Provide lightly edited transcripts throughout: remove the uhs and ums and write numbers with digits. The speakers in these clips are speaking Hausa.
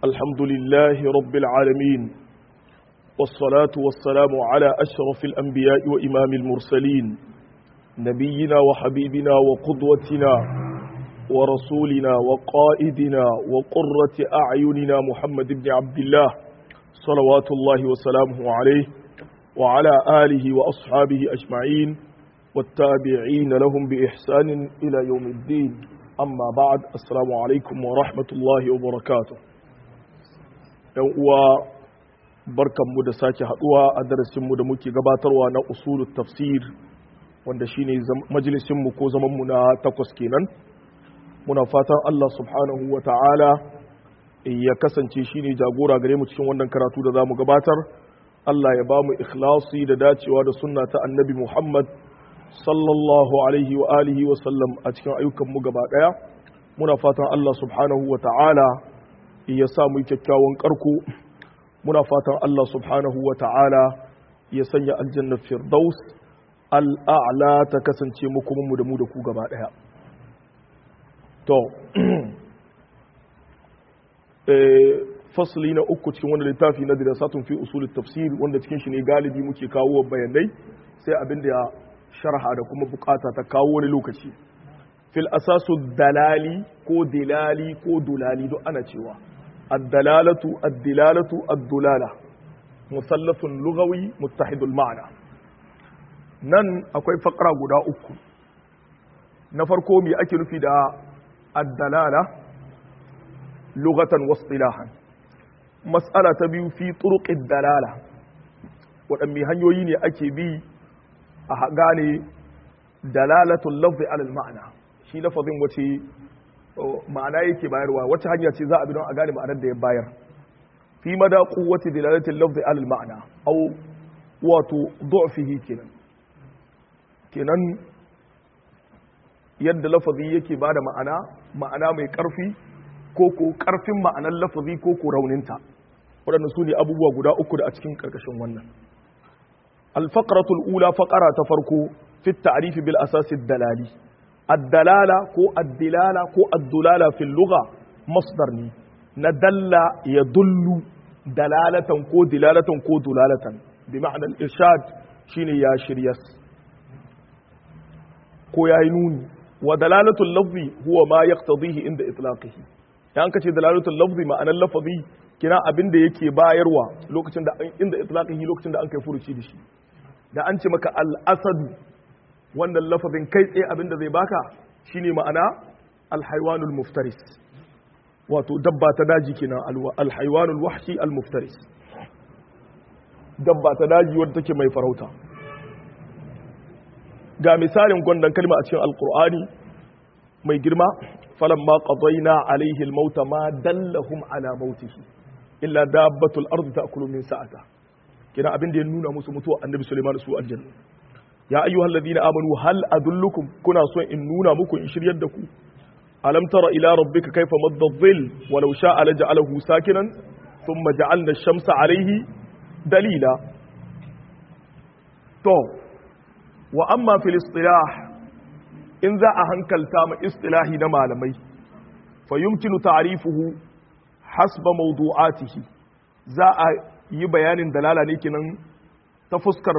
الحمد لله رب العالمين والصلاة والسلام على أشرف الأنبياء وإمام المرسلين نبينا وحبيبنا وقدوتنا ورسولنا وقائدنا وقرة أعيننا محمد بن عبد الله صلوات الله وسلامه عليه وعلى آله وأصحابه أجمعين والتابعين لهم بإحسان إلى يوم الدين أما بعد السلام عليكم ورحمة الله وبركاته barkanmu da sake haduwa a darasinmu da muke gabatarwa na usulut tafsir wanda shine majalisinmu ko zamanmu na 8 kenan muna fatan Allah subhanahu wa ta'ala ya kasance shine jagora gare mu cikin wannan karatu da zamu gabatar Allah ya bamu ikhlasi da dacewa da sunna ta annabi Muhammad sallallahu alaihi wa alihi wa sallam a cikin ayyukanmu gaba daya muna fatan Allah subhanahu wa ta'ala ya sa mu kyakkyawan karko muna fatan Allah subhanahu wa ta'ala ya sanya aljannar firdaus al'a'la ta kasance mu da mu da ku gaba daya to fasli na uku cikin wanda littafi na dirasatun fi usulut tafsir wanda cikin shi ne galibi muke kawo bayanai sai abin da ya sharha da kuma bukata ta kawo wani lokaci fil asasu dalali ko dilali ko dulali duk ana cewa الدلالة الدلالة الدلالة مثلث لغوي متحد المعنى nan akwai fakra guda uku na farko me ake nufi da ad-dalala lughatan wa istilahan mas'ala ta biyu fi turuq ad-dalala wadanne hanyoyi ne ake bi a gane dalalatul lafzi ala al-ma'na shi lafazin wace ma'ana yake bayarwa wacce hanya ce za a bi don a gane ma'anar da ya bayar fi mada quwwati dilalatil lafzi ala al-ma'na aw wato du'fihi kenan yadda lafazi yake bada ma'ana mai karfi ko karfin ma'anar lafazi ko rauninta waɗannan su ne abubuwa guda uku da a cikin karkashin wannan al-faqratul ula faqara ta farko fi at-ta'rif bil asas ad-dalali الدلالة كو الدلالة كو الدلالة في اللغة مصدر ني ندل يدل دلالة كو دلالة كو دلالة بمعنى الإرشاد شيني يا شريس كو يا ينون ودلالة اللفظ هو ما يقتضيه عند إطلاقه يعني كتي دلالة اللفظ ما أنا اللفظي كنا أبين da yake bayarwa lokacin da inda itlaqihi lokacin da an kai furuci da shi da an ce maka al-asad wannan lafazin kai tsaye abinda zai baka shine ma'ana alhaywanul muftaris wato dabba ta daji kenan alhaywanul wahshi almuftaris dabba ta daji wadda take mai farauta ga misalin gwandan kalma a cikin alqur'ani mai girma falamma qadayna alayhi almauta ma dallahum ala mautihi illa dabbatul ardi ta'kulu min sa'ata kina abinda ya nuna musu mutuwa annabi Sulaiman su aljanna ya ayyuhal ladina amanu hal adullukum kuna so in nuna muku in shiryar da ku alam tara ila rabbika kayfa madda dhill walau sha'a laja'alahu sakinan thumma ja'alna ash-shamsa alayhi dalila to wa amma fil istilah in za a hankalta ma istilahi na malamai fa yumkinu ta'rifuhu hasba mawdu'atihi za a yi bayanin dalala ne kenan ta fuskar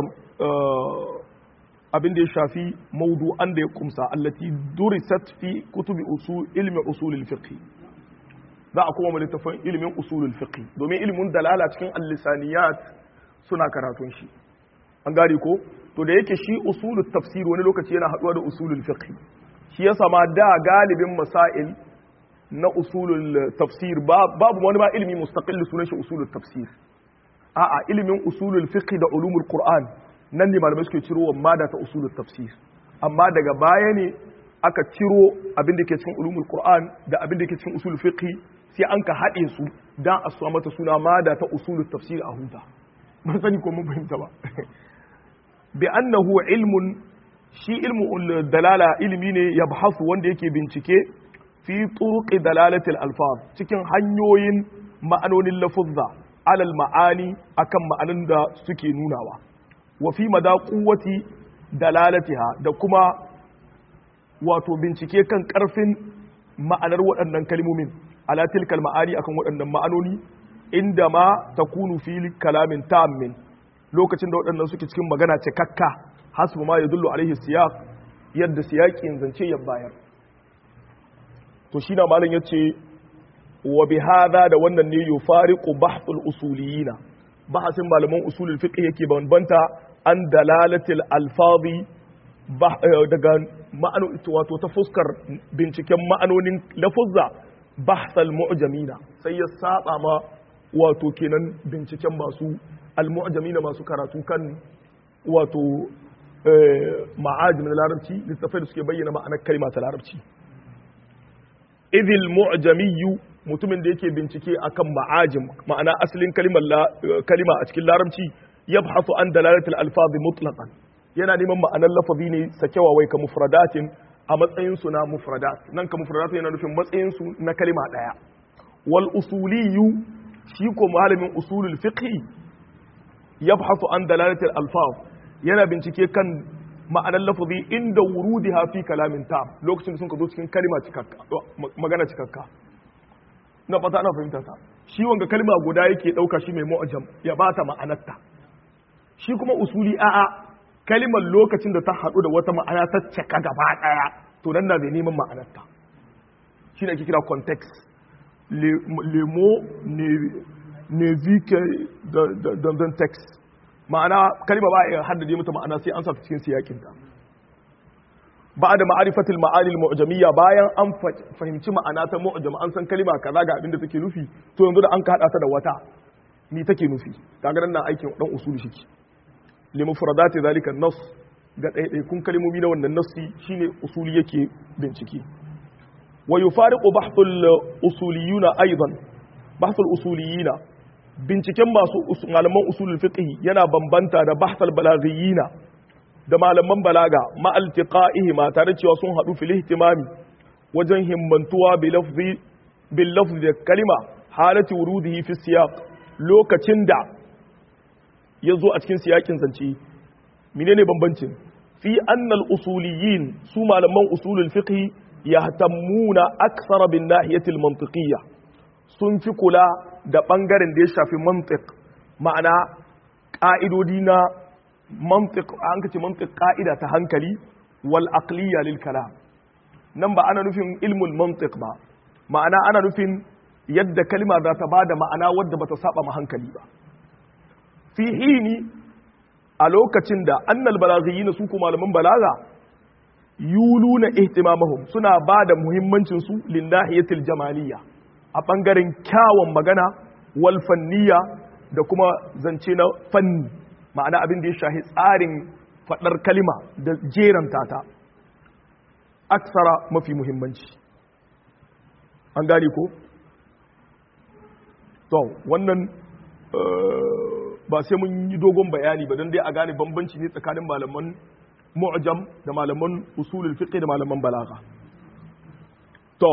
abin da ya shafi mawdu'an da ya kumsa allati durisat fi kutubi ilmi usulul fiqh za a kuma littafin ilmin usulul fiqh domin ilmin dalala cikin al-lisaniyat suna karatun shi an gane ko to da yake shi usulul tafsir wani lokaci yana haduwa da usulul fiqh shi yasa ma da galibin masail na usulul tafsir babu wani ba ilmi mustaqil sunan shi usulul tafsir a'a ilmin usulul fiqh da ulumul qur'an nan ne malamai suke ciro mada ta usulul tafsir amma daga baya ne aka ciro abin da ke cikin ulumul qur'an da abin da ke cikin usulul fiqh sai an ka haɗe su dan a samu mata suna mada ta usulul tafsir a huta ban sani ko mun fahimta ba bi annahu ilmun shi ilmu dalala ilmi ne yabhasu wanda yake bincike fi turuqi dalalatil alfaz cikin hanyoyin ma'anonin lafuzza alal ma'ani akan ma'anan da suke nunawa wa fi mada quwwati dalalatiha da kuma wato bincike kan karfin ma'anar waɗannan kalmomin ala tilkal ma'ani akan waɗannan ma'anoni inda ma takunu fi kalamin tammin lokacin da waɗannan suke cikin magana cikakka hasbu ma yadullu alaihi siyaq yadda siyaqin zance ya bayar to shi na malam yace wa bi hadha da wannan ne yufariqu bahthul usuliyina bahasin malaman usulul fiqh yake bambanta an dalalatil alfazi daga ma'ano wato ta fuskar binciken ma'anonin lafuzza bahsal mu'jamina sai ya saba ma wato kenan binciken masu al-mu'jamina masu karatu kan wato ma'ajim na larabci littafai da suke bayyana ma'anar kalma ta larabci idil mu'jamiyyu mutumin da yake bincike akan ma'ajim ma'ana asalin kalima a cikin larabci yabhasu an dalalatul alfaz mutlaqan yana neman ma'anar lafazi ne sakewa wai ka mufradatin a matsayin su na mufradat nan ka mufradat yana nufin matsayin su na kalima daya wal usuliyyu shi ko malamin usulul fiqh yabhasu an dalalatul alfaz yana bincike kan ma'anar lafazi inda wurudiha fi kalamin tam lokacin da sun ka zo cikin kalima cikakka magana cikakka na fata ana fahimta ta shi wanga kalma guda yake dauka shi mai mu'jam ya bata ma'anarta shi kuma usuli a'a kalimar lokacin da ta hadu da wata ma'ana ta cika gaba daya to nan na zai neman ma'anarta shi ne ake kira context le mot ne vike dans un texte ma'ana kalma ba ya haddade mata ma'ana sai an sa ta cikin siyakin ta ba da ma'arifatul ma'anil mu'jamiyya bayan an fahimci ma'ana ta mu'jam an san kalima kaza ga abin da take nufi to yanzu da an ka hada ta da wata ni take nufi kaga nan aikin dan usuli shi li mufradati zalika an-nass ga kun kalimomi na wannan nassi shine usuli yake bincike wa yufariqu bahthul usuliyuna aidan bahthul usuliyina binciken masu malaman usulul fiqh yana bambanta da bahthul balaghiyina da malaman balaga ma'altiqa'ihi ma tare cewa sun haɗu fil ihtimami wajen himmantuwa bil lafzi da kalima halati wurudihi fi siyaq lokacin da ya zo a cikin siyakin zance menene bambancin fi annal usuliyin su malaman usulul fiqh yahtammuna akthara bin nahiyati al mantiqiyya sun fi kula da bangaren da ya shafi mantiq ma'ana ka'idodi na mantiq an kace mantiq ka'ida ta hankali wal aqliya lil kalam nan ba ana nufin ilmul mantiq ba ma'ana ana nufin yadda kalma za ta bada ma'ana wadda bata saba ma hankali ba fi hini a lokacin da annal balaghiyina su kuma malaman balaga yuluna ihtimamahum suna bada muhimmancin su lin nahiyatil jamaliyya a bangaren kyawun magana wal fanniya da kuma zance na fanni ma'ana abin da ya shahi tsarin faɗar kalima da jeranta ta aksara mafi muhimmanci an gane ko? to wannan ba sai mun yi dogon bayani ba don dai a gane bambanci ne tsakanin malaman mu'jam da malaman usulul fiqh da malaman balaga to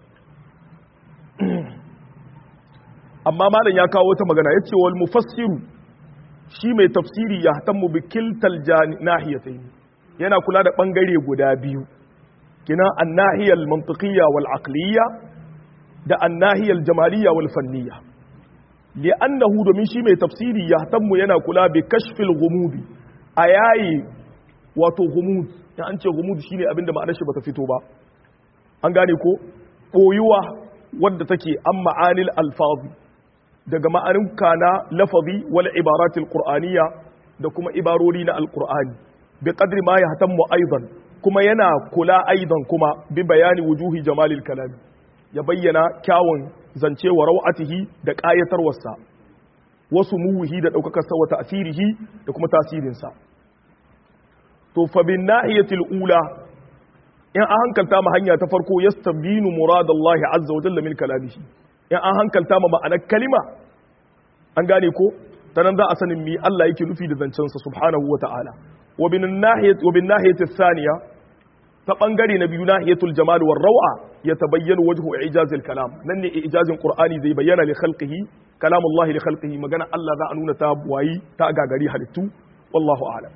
amma malam ya kawo wata magana yace wal mufassiru shi mai tafsiri ya hatammu bi kiltal nahiyatayn yana kula da bangare guda biyu kina an-nahiyal mantiqiyya wal aqliyya da an-nahiyal jamaliyya wal fanniyya li'annahu domin shi mai tafsiri ya hatammu yana kula bi kashfil ghumudi ayayi wato ghumud ya an ce ghumud shine abinda ma'anar shi bata fito ba an gane ko boyuwa wadda take an ma'anil alfazi daga ma'aninka na lafazi wal ibaratil qur'aniyya da kuma ibarori na alqur'ani bi qadri ma yahtammu aidan kuma yana kula aidan kuma bi bayani wujuhi jamalil kalam ya bayyana kyawun zance wa rawatihi da qayatarwarsa wasu muhi da daukakar sa wa ta'sirihi da kuma tasirin sa to fa bin nahiyatil ula in an hankalta ma hanya ta farko yastabinu muradallahi azza wa jalla min kalamihi in an hankalta ma ma'anar kalima an gane ko ta nan za a sanin mi Allah yake nufi da zancensa subhanahu wa ta'ala wa bin nahiyati thaniya ta bangare na biyu nahiyatul jamal war raw'a yatabayyanu wajhu ijazil kalam nan ne ijazin qur'ani zai bayyana li khalqihi kalamullahi li khalqihi magana Allah za a nuna ta buwayi ta gagari halittu wallahu a'lam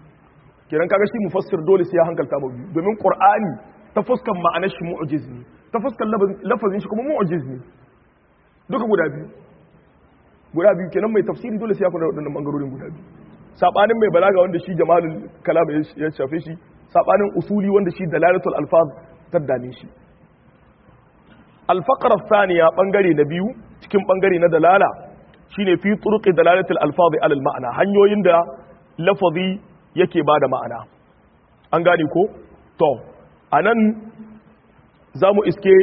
kiran kaga shi mufassir dole sai ya hankalta mu biyu domin qur'ani ta fuskan ma'anar shi mu'jiz ne ta fuskar lafazin shi kuma mu'jiz ne duka guda biyu kenan mai tafsiri dole sai ya kula da waɗannan bangarorin guda biyu sabanin mai balaga wanda shi jamalul kalam ya shafe shi sabanin usuli wanda shi dalalatul alfaz ta dame shi al-faqra thaniya bangare na biyu cikin bangare na dalala shine fi turuqi dalalatul alfaz ala al-ma'na hanyoyin da lafazi yake bada ma'ana an gane ko to anan zamu iske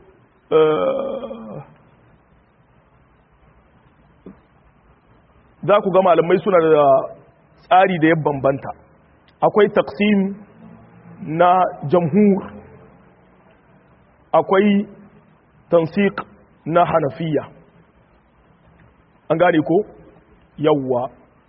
za ku ga malamai suna da tsari da ya bambanta akwai taqsim na jamhur akwai tansiq na hanafiya an gane ko yawwa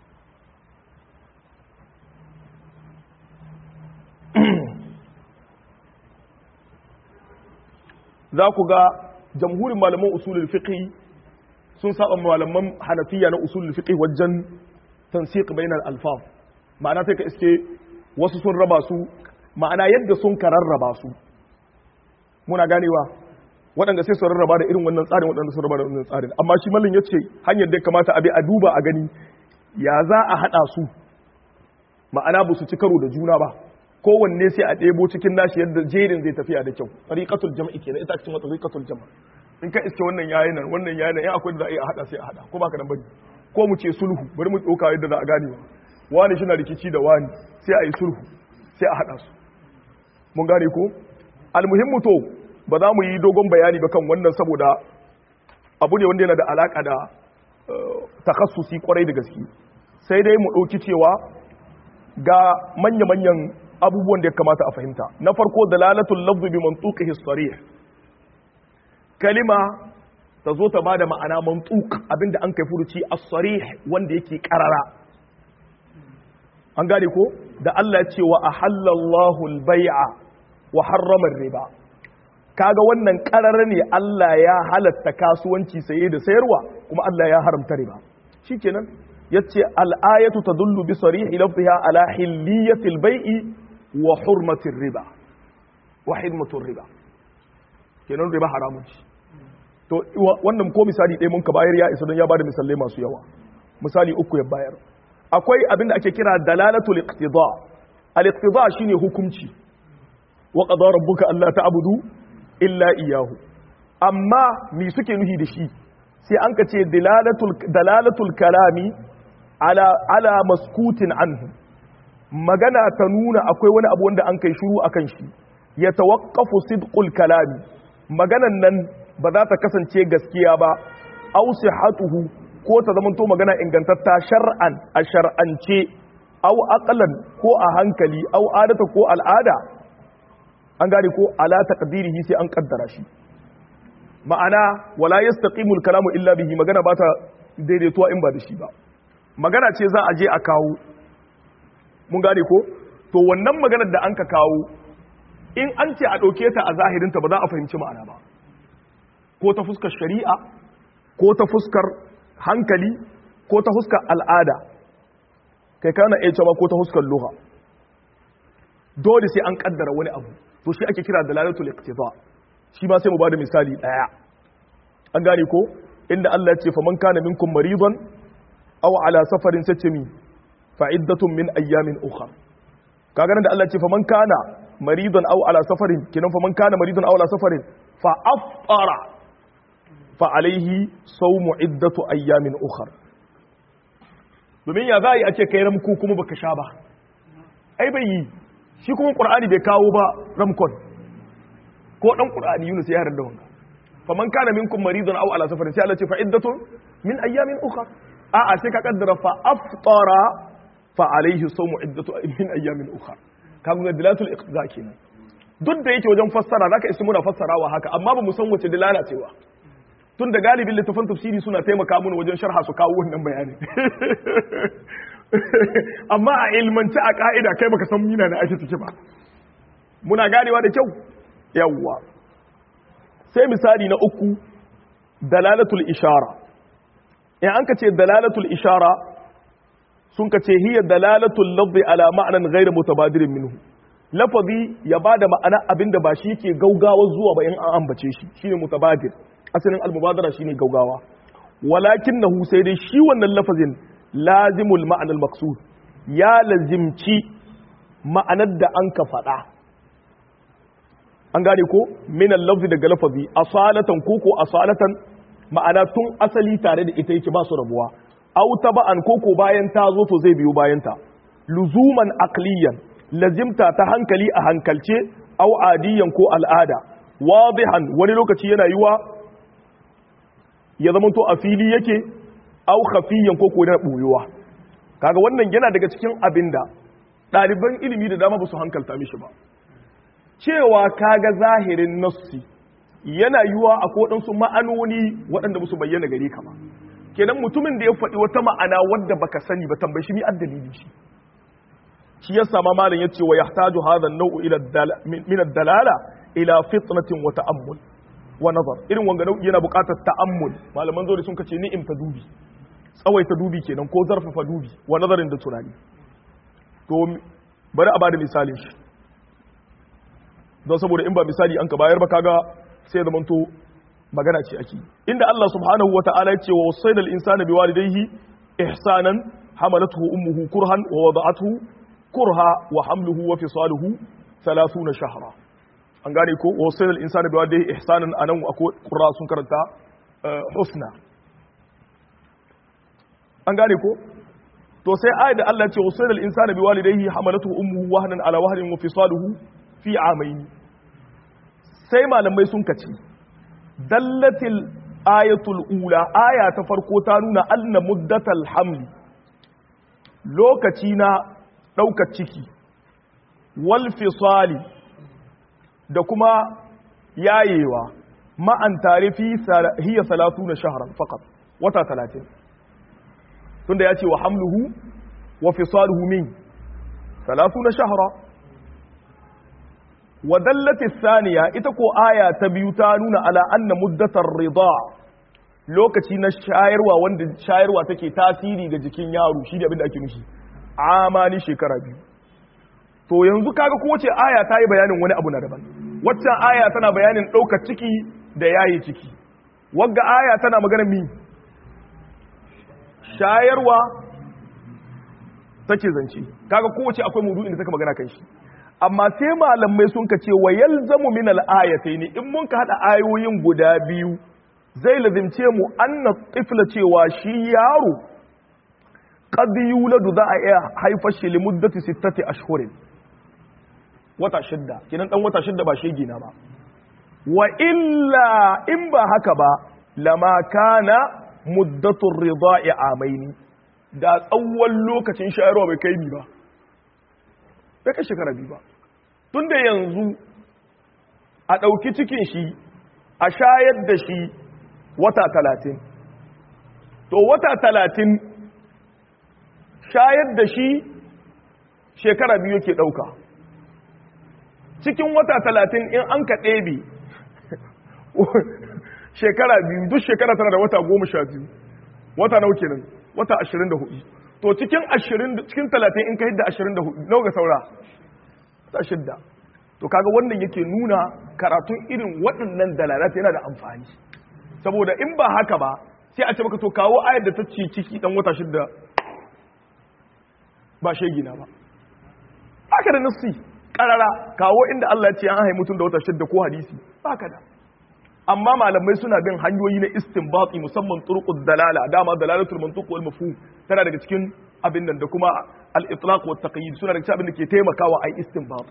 za ku ga jamhurin malaman usulul fiqh sun saba malaman hanafiya na usulul fiqh wajen tansiq bainal alfaz ma'ana sai ka iske wasu sun raba su ma'ana yadda sun kararraba su muna ganewa waɗanda sai su rarraba da irin wannan tsarin waɗanda sun raba da wannan tsarin amma shi mallin yace hanyar da kamata a bi a duba a gani ya za a hada su ma'ana ba su ci karo da juna ba kowanne sai a ɗebo cikin nashi yadda jerin zai tafiya da kyau tariqatul jam'i kenan ita cikin tariqatul jam' in ka iske wannan yayin nan wannan yayin nan in akwai da za a yi a hada sai a hada ko baka dan bari ko mu ce sulhu bari mu dauka yadda za a gane ba wani shi na rikici da wani sai a yi sulhu sai a hada su mun gane ko almuhimmu to ba za mu yi dogon bayani ba kan wannan saboda abu ne wanda yana da alaka da takhassusi kwarai da gaske sai dai mu dauki cewa ga manya-manyan abubuwan da ya kamata a fahimta na farko dalalatul lafzi bi mantuqihi sarih kalima ta zo ta bada ma'ana mantuq abinda an kai furuci as-sarih wanda yake karara an gane ko da Allah ya ce wa ahallallahu al-bai'a wa harrama riba kaga wannan karara ne Allah ya halatta kasuwanci saye da sayarwa kuma Allah ya haramta riba shikenan yace al-ayatu tadullu bi sarihi lafziha ala hilliyati al-bai'i wa hurmati riba wa hidmatu riba kenan riba haramun ce to wannan ko misali ɗaya mun ka bayar ya isa don ya bada misalai masu yawa misali uku ya bayar akwai abin da ake kira dalalatul iqtida al-iqtida shine hukunci wa qada rabbuka alla ta'budu illa iyyahu amma me suke nuhi da shi sai an ka ce dalalatul kalami ala maskutin anhu magana ta nuna akwai wani abu wanda an kai shiru akan shi ya tawaqqafu sidqul kalami maganan nan ba za ta kasance gaskiya ba aw sihhatuhu ko ta zamanto magana ingantatta shar'an a shar'ance aw aqlan ko a hankali aw adata ko al'ada an gane ko ala taqdirihi sai an kaddara shi ma'ana wala yastaqimu al-kalamu illa bihi magana ba ta daidaituwa in ba da shi ba magana ce za a je a kawo mun gane ko to wannan maganar da an ka kawo in an ce a ɗauke ta a zahirinta ba za a fahimci ma'ana ba ko ta fuskar shari'a ko ta fuskar hankali ko ta fuskar al'ada kai kana iya cewa ko ta fuskar lugha dole sai an kaddara wani abu to shi ake kira dalalatul iqtida shi ba sai mu bada misali daya an gane ko inda Allah ya ce faman kana minkum maridan aw ala safarin satami fa iddatun min ayyamin ukhra kaga nan da Allah ya ce faman kana maridan aw ala safarin kinan faman kana maridan aw ala safarin fa aftara fa alaihi sawmu iddatu ayyamin ukhra domin ya zai a ce kai ramku kuma baka sha ba ai bai yi shi kuma qur'ani bai kawo ba ramkon ko dan qur'ani Yunus ya yarda wannan faman kana minkum maridan aw ala safarin sai Allah ce fa iddatun min ayyamin ukhra a'a sai ka kaddara fa aftara fa alaihi sawmu iddatu min ayyamin ukhra kaga dilatul iqtiza kenan duk da yake wajen fassara zaka isi muna fassarawa haka amma ba mu san wace dilala cewa tun da galibin littafin tafsiri suna taimaka mun wajen sharha su kawo wannan bayani amma a ilmanci a ka'ida kai baka san mina na ake ciki ba muna ganewa da kyau yawwa sai misali na uku dalalatul ishara in an ka ce dalalatul ishara sun ka ce hiya dalalatul lafzi ala ma'anan ghairu mutabadirin minhu lafazi ya bada ma'ana abinda ba shi yake gaugawa zuwa ba in an ambace shi shine mutabadir asalin al-mubadara shine gaugawa walakinahu sai dai shi wannan lafazin lazimul ma'ana al-maqsud ya lazimci ma'anar da an ka faɗa an gane ko min al-lafzi daga lafazi asalatan ko asalatan ma'ana tun asali tare da ita yake ba su rabuwa aw taba'an ko bayan ta zo to zai biyo bayan ta luzuman aqliyan lazimta ta hankali a hankalce aw adiyan ko al'ada wadihan wani lokaci yana yiwa ya zama to a fili yake aw khafiyan ko da boyuwa kaga wannan yana daga cikin abinda ɗaliban ilimi da dama ba su hankalta mishi ba cewa kaga zahirin nassi yana yiwa a kodansu ma'anoni waɗanda ba su bayyana gare ka ba kenan mutumin da ya faɗi wata ma'ana wadda baka sani ba tambayi shi mi addalili shi ya sama malam yace wa yahtaju hadha an-naw'u ila min ad-dalala ila fitnatin wa ta'ammul wa nazar irin wanga nau'i yana buƙatar ta'ammul malaman zo da sun kace ni'im ta dubi tsawaita dubi kenan ko zarfafa dubi wa nazarin da tunani to bari a bada misalin shi don saboda in ba misali an ka bayar ba kaga sai da manto magana ce ake inda Allah subhanahu wa ta'ala ya ce wa wasaina al-insana biwalidayhi ihsanan hamalathu ummuhu kurhan wa wada'athu kurha wa hamluhu wa fisaluhu 30 shahra an gane ko wa wasaina al-insana biwalidayhi ihsanan anan akwai qurra sun karanta husna an gane ko to sai ayat da Allah ya ce wasaina al-insana biwalidayhi hamalathu ummuhu wahnan ala wahnin wa fisaluhu fi amayn sai malamai sun kace dallatil ayatul ula aya ta farko ta nuna anna muddatal hamli lokaci na daukar ciki wal fisali da kuma yayewa ma'an tarifi hiya 30 shahran faqat wata 30 tunda yace wa hamluhu wa fisaluhu min 30 shahra ودلت الثانية إتكو آية تبيوتانون على أن مدة الرضاع لوكتي نشايروا وند شايروا تكي تاسيري جكين يارو شيدي أبدا أكي نشي عاماني شكرا بيو to yanzu kaga kowace aya ta yi bayanin wani abu na daban waccan aya tana bayanin ɗaukar ciki da yayi ciki wagga aya tana magana mi shayarwa take zance kaga kowace akwai maudu'in da take magana kan shi amma sai malamai sun kace wa yalzamu min al-ayatayn in mun ka hada ayoyin guda biyu zai lazimce mu anna tifla cewa shi yaro qad yuladu za a iya haifar shi li muddati 6 ashhurin wata shidda kinan dan wata shidda ba shege na ba wa illa in ba haka ba lama kana muddatu ar-rida'i amaini da tsawon lokacin shayarwa bai kai ni ba bai kai shekara biyu ba tun da yanzu a ɗauki cikin shi a shayar da shi wata 30 to wata 30 shayar da shi shekara biyu yake ɗauka cikin wata 30 in an ka ɗebe shekara biyu duk shekara tana da wata 12 wata nau kenan wata 24 to cikin 30 in ka hidda 24 nau ga saura ta shidda to kaga wannan yake nuna karatun irin waɗannan dalalat yana da amfani saboda in ba haka ba sai a ce maka to kawo ayar da ta ce ciki dan wata shidda ba shegina ba haka da nassi karara kawo inda Allah ya ce an haihu mutum da wata shidda ko hadisi haka da amma malamai suna bin hanyoyi na istinbati musamman turuqud dalala dama dalalatul mantuq wal mafhum tana daga cikin abin nan da kuma al-itlaq wa taqyid suna daga cikin abin da ke taimakawa ai istinbat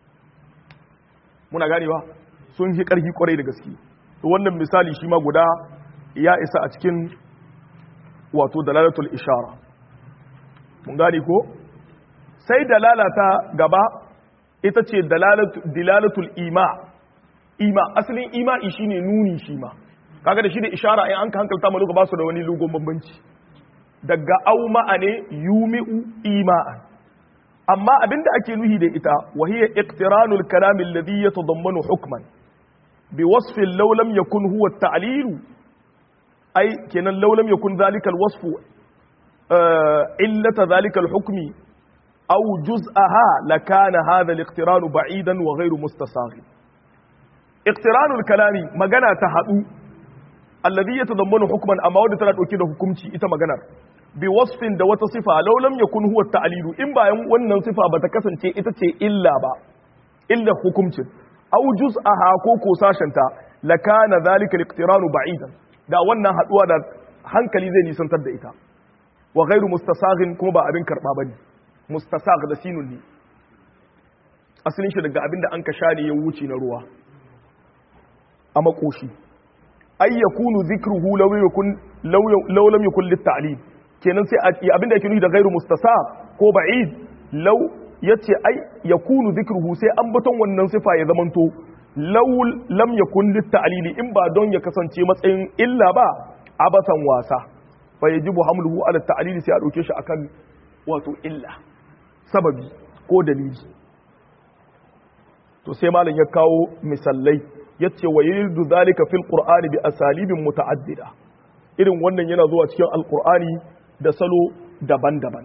muna ganewa sun yi karfi kwarai da gaske to wannan misali shi ma guda ya isa a cikin wato dalalatul ishara mun gane ko sai dalala ta gaba ita ce dilalatul ima asalin ima'i shine nuni shi ma kaga da shi da ishara in an ka hankalta ma ba su da wani lugon bambanci daga auma ne yumi'u ima'an amma abinda ake nuhi da ita wahiya iqtiranul kalam alladhi yatadammanu hukman bi wasfin law lam yakun huwa at-ta'lil ay kenan law lam yakun dhalika al-wasfu illata dhalika al-hukmi aw juz'aha lakana hadha al-iqtiran ba'idan wa ghayru mustasagh iqtiran al-kalami magana ta hadu alladhi yatadammanu hukman amma wadda tana dauke da hukunci ita maganar bi wasfin da wata sifa law lam yakun huwa at-ta'lilu in bayan wannan sifa bata kasance ita ce illa ba illa hukumcin aw juz'aha ko sashenta lakana dhalika al-iqtiranu ba'idan da wannan haduwa da hankali zai nisantar da ita wa ghairu mustasaghin kuma ba abin karba bane mustasagh da sinun ne asalin shi daga abinda an ka share ya wuce na ruwa a makoshi ay yakunu dhikruhu law lam yakun lit-ta'lim kenan sai abinda yake nufi da ghairu mustasagh ko ba'id law yace ai yakunu dhikruhu sai an baton wannan sifa ya zamanto law lam yakun lit-ta'lili in ba don ya kasance matsayin illa ba abasan wasa fa yajibu hamluhu ala at-ta'lili sai a dauke shi akan wato illa sababi ko dalili to sai malam ya kawo misallai yace wa yuridu zalika fil qur'ani bi asalibin muta'addida irin wannan yana zuwa cikin alqur'ani da salo daban-daban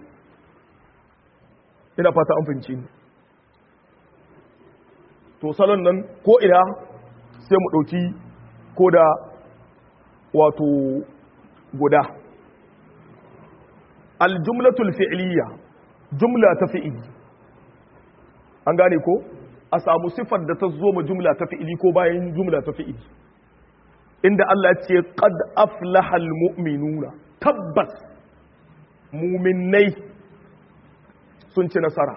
ina fata an fahimci ni to salon nan ko ina sai mu dauki ko da wato guda aljumlatul fi'liya jumla ta fi'ili an gane ko a samu sifar da ta zo ma jumla ta fi'ili ko bayan jumla ta fi'ili inda Allah ya ce qad aflahal mu'minuna tabbas mu'minnai sun ci nasara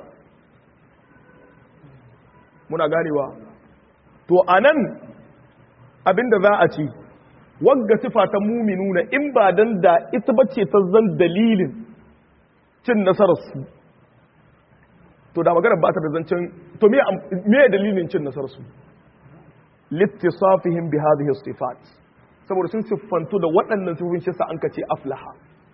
muna ganewa to anan abinda za a ci wagga sifa ta mu'minuna in ba dan da ita bace ta zan dalilin cin nasarar su to da magana ba ta da zancen to me dalilin cin nasarar su littisafihim bi hadhihi sifat saboda sun siffantu da waɗannan sifofin shi sa an kace aflaha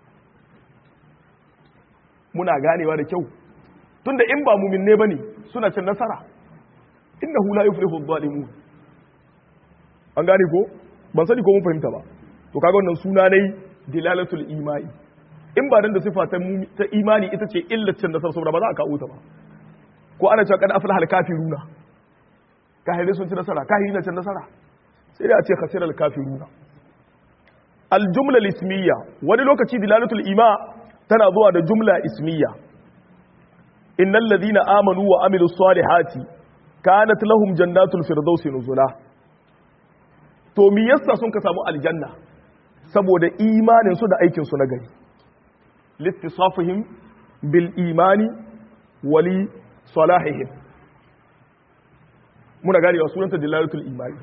muna ganewa da kyau tunda in ba mu'minne bane suna cin nasara innahu la yuflihu adh-dhalimun an gane ko ban sani ko mun fahimta ba to kaga wannan suna ne dilalatul imani in ba dan da sifa ta imani ita ce illacin nasara saboda ba za a kawo ta ba ko ana cewa kad aflaha al-kafiruna kahirai sun ci nasara kahiri na cin nasara sai dai a ce khasiral kafiruna al-jumla al-ismiyya wani lokaci dilalatul ima tana zuwa da jumla ismiyya innal ladina amanu wa amilus salihati kanat lahum jannatul firdausi nuzula to me yasa sun ka samu aljanna saboda imanin su da aikin su na gari littisafihim bil imani wali salahihim muna gane wa sunanta dilalatul imani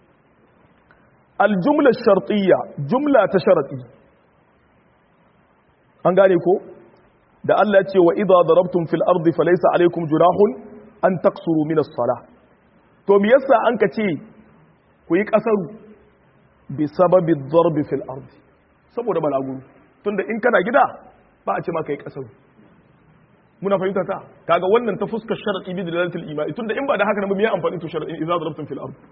aljumla shartiyya jumla ta sharadi an gane ko da Allah ya ce wa idza darabtum fil ardi falaysa alaykum junahun an taqsuru min as-salah to me yasa an ka ce ku yi kasaru bi sababi darbi fil ardi saboda balaguru tunda in kana gida ba a ce maka yi kasaru muna fahimta ta kaga wannan ta fuskar sharadi bi dalalatul imani tunda in ba da haka ne me ya amfani to sharadin idza darabtum fil ard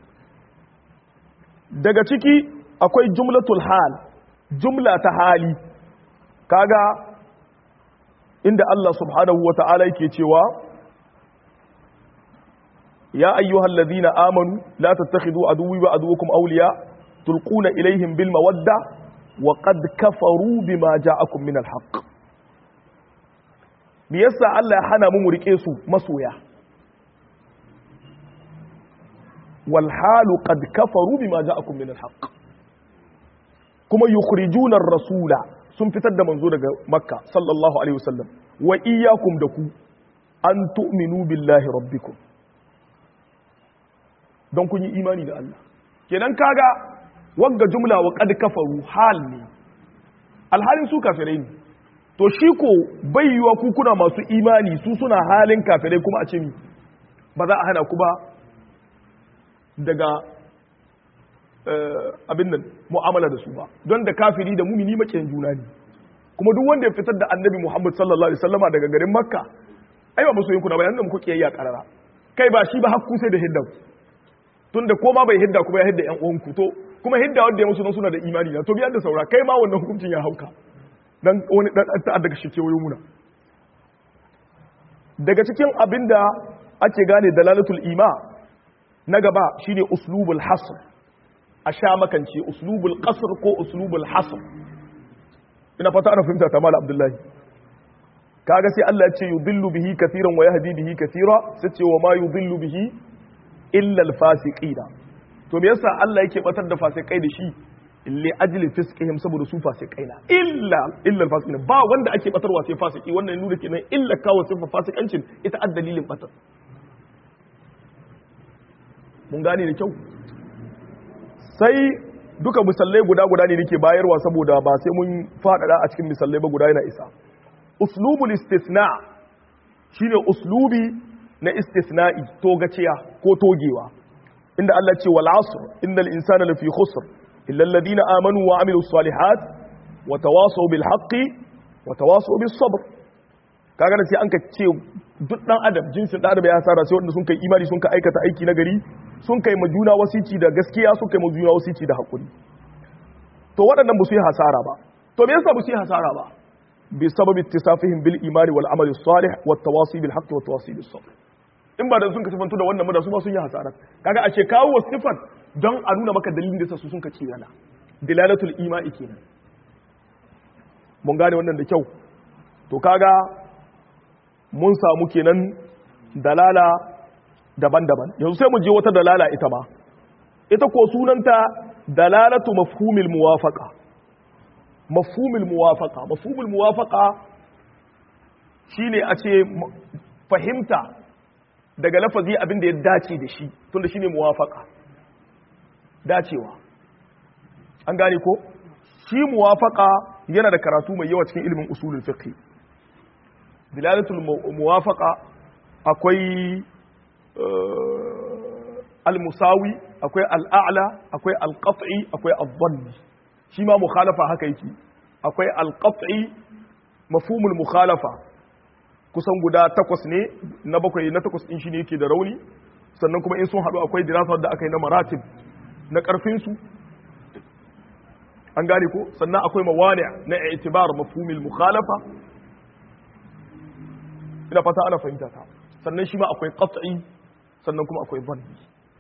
daga ciki akwai jumlatul hal jumla ta hali kaga inda Allah subhanahu wata'ala yake cewa ya ayyuhalladhina amanu la tattakhidhu aduwwi wa aduwwakum awliya tulquna ilayhim bil mawadda wa qad kafaru bima ja'akum min al haqq me yasa Allah ya hana mu rike su masoya wal halu qad kafaru bima ja'akum min al haqq kuma yukhrijuna ar-rasula sun fitar da manzo daga makka sallallahu alaihi wasallam wa iyyakum da ku an tu'minu billahi rabbikum don kun yi imani da Allah kenan kaga wagga jumla wa qad kafaru hal ne alhalin su kafirai ne to shi ko bayyuwa ku kuna masu imani su suna halin kafirai kuma a ce mi ba za a hana ku ba daga abin nan mu'amala da su ba don da kafiri da mumini makiyan juna ne kuma duk wanda ya fitar da annabi Muhammad sallallahu alaihi wasallama daga garin Makka ai ba masoyin ku na bayan da muku kiyayya karara kai ba shi ba hakku sai da hidda tunda ko ma bai hidda kuma ya hidda yan uwan ku to kuma hidda wanda ya musu don suna da imani na to biyan da saura kai ma wannan hukuncin ya hauka dan wani dan ta'adda shi ke wayo muna daga cikin abinda ake gane dalalatul ima na gaba shine uslubul hasr a sha makance uslubul qasr ko uslubul hasr ina fata ana fahimta ta mala abdullahi kaga sai Allah ya ce yudillu bihi katiran wa yahdi bihi katira sai ce wa ma yudillu bihi illa al-fasiqina to me yasa Allah yake batar da fasikai da shi li ajli fisqihim saboda su fasikaina illa al-fasiqina ba wanda ake batarwa sai fasiki wannan ya nuna kenan illa kawo sifa fasikancin ita addalilin batar mun gane da kyau sai duka misallai guda ne nake bayarwa saboda ba sai mun faɗaɗa a cikin misallai ba guda yana isa uslubul istithna shine uslubi na istithna'i togaciya ko togewa inda Allah ce wal asr innal insana lafi khusr illa alladhina amanu wa amilus salihat wa tawasaw bil haqqi wa tawasaw bis sabr kaga nan sai an ka ce duk dan adam jinsin dan adam ya hasara sai wanda sun kai imani sun ka aikata aiki na gari sun kai majuna wasici da gaskiya sun kai majuna wasici da hakuri to waɗannan ba su yi hasara ba to me yasa ba su yi hasara ba bi sababi ittisafihim bil imani wal amali salih wat tawasi bil haqqi wat tawasi bis sabr in ba da sun ka sifantu da wannan da su ma sun yi hasara kaga a ce kawo wasifan don a nuna maka dalilin da su sun ka kirana dilalatul imani kenan mun gane wannan da kyau to kaga mun samu kenan dalala daban-daban yanzu sai mu je wata dalala ita ma ita ko sunanta dalalatu mafhumil muwafaqa mafhumul muwafaqa shine a ce fahimta daga lafazi abin da ya dace da shi tunda shine muwafaqa dacewa an gane ko shi muwafaqa yana da karatu mai yawa cikin ilimin usulul fiqh dilalatul muwafaqa akwai al-musawi akwai al-a'la akwai al-qat'i akwai al-dhanni shi ma mukhalafa haka yake akwai al-qat'i mafhumul mukhalafa kusan guda 8 ne na 7 na 8 din shi ne yake da rauni sannan kuma in sun hadu akwai dirasar da aka yi na maratib na karfin su an gane ko sannan akwai mawani na i'tibar mafhumul mukhalafa ina fata ana fahimta ta sannan shi ma akwai qat'i sannan kuma akwai dhanni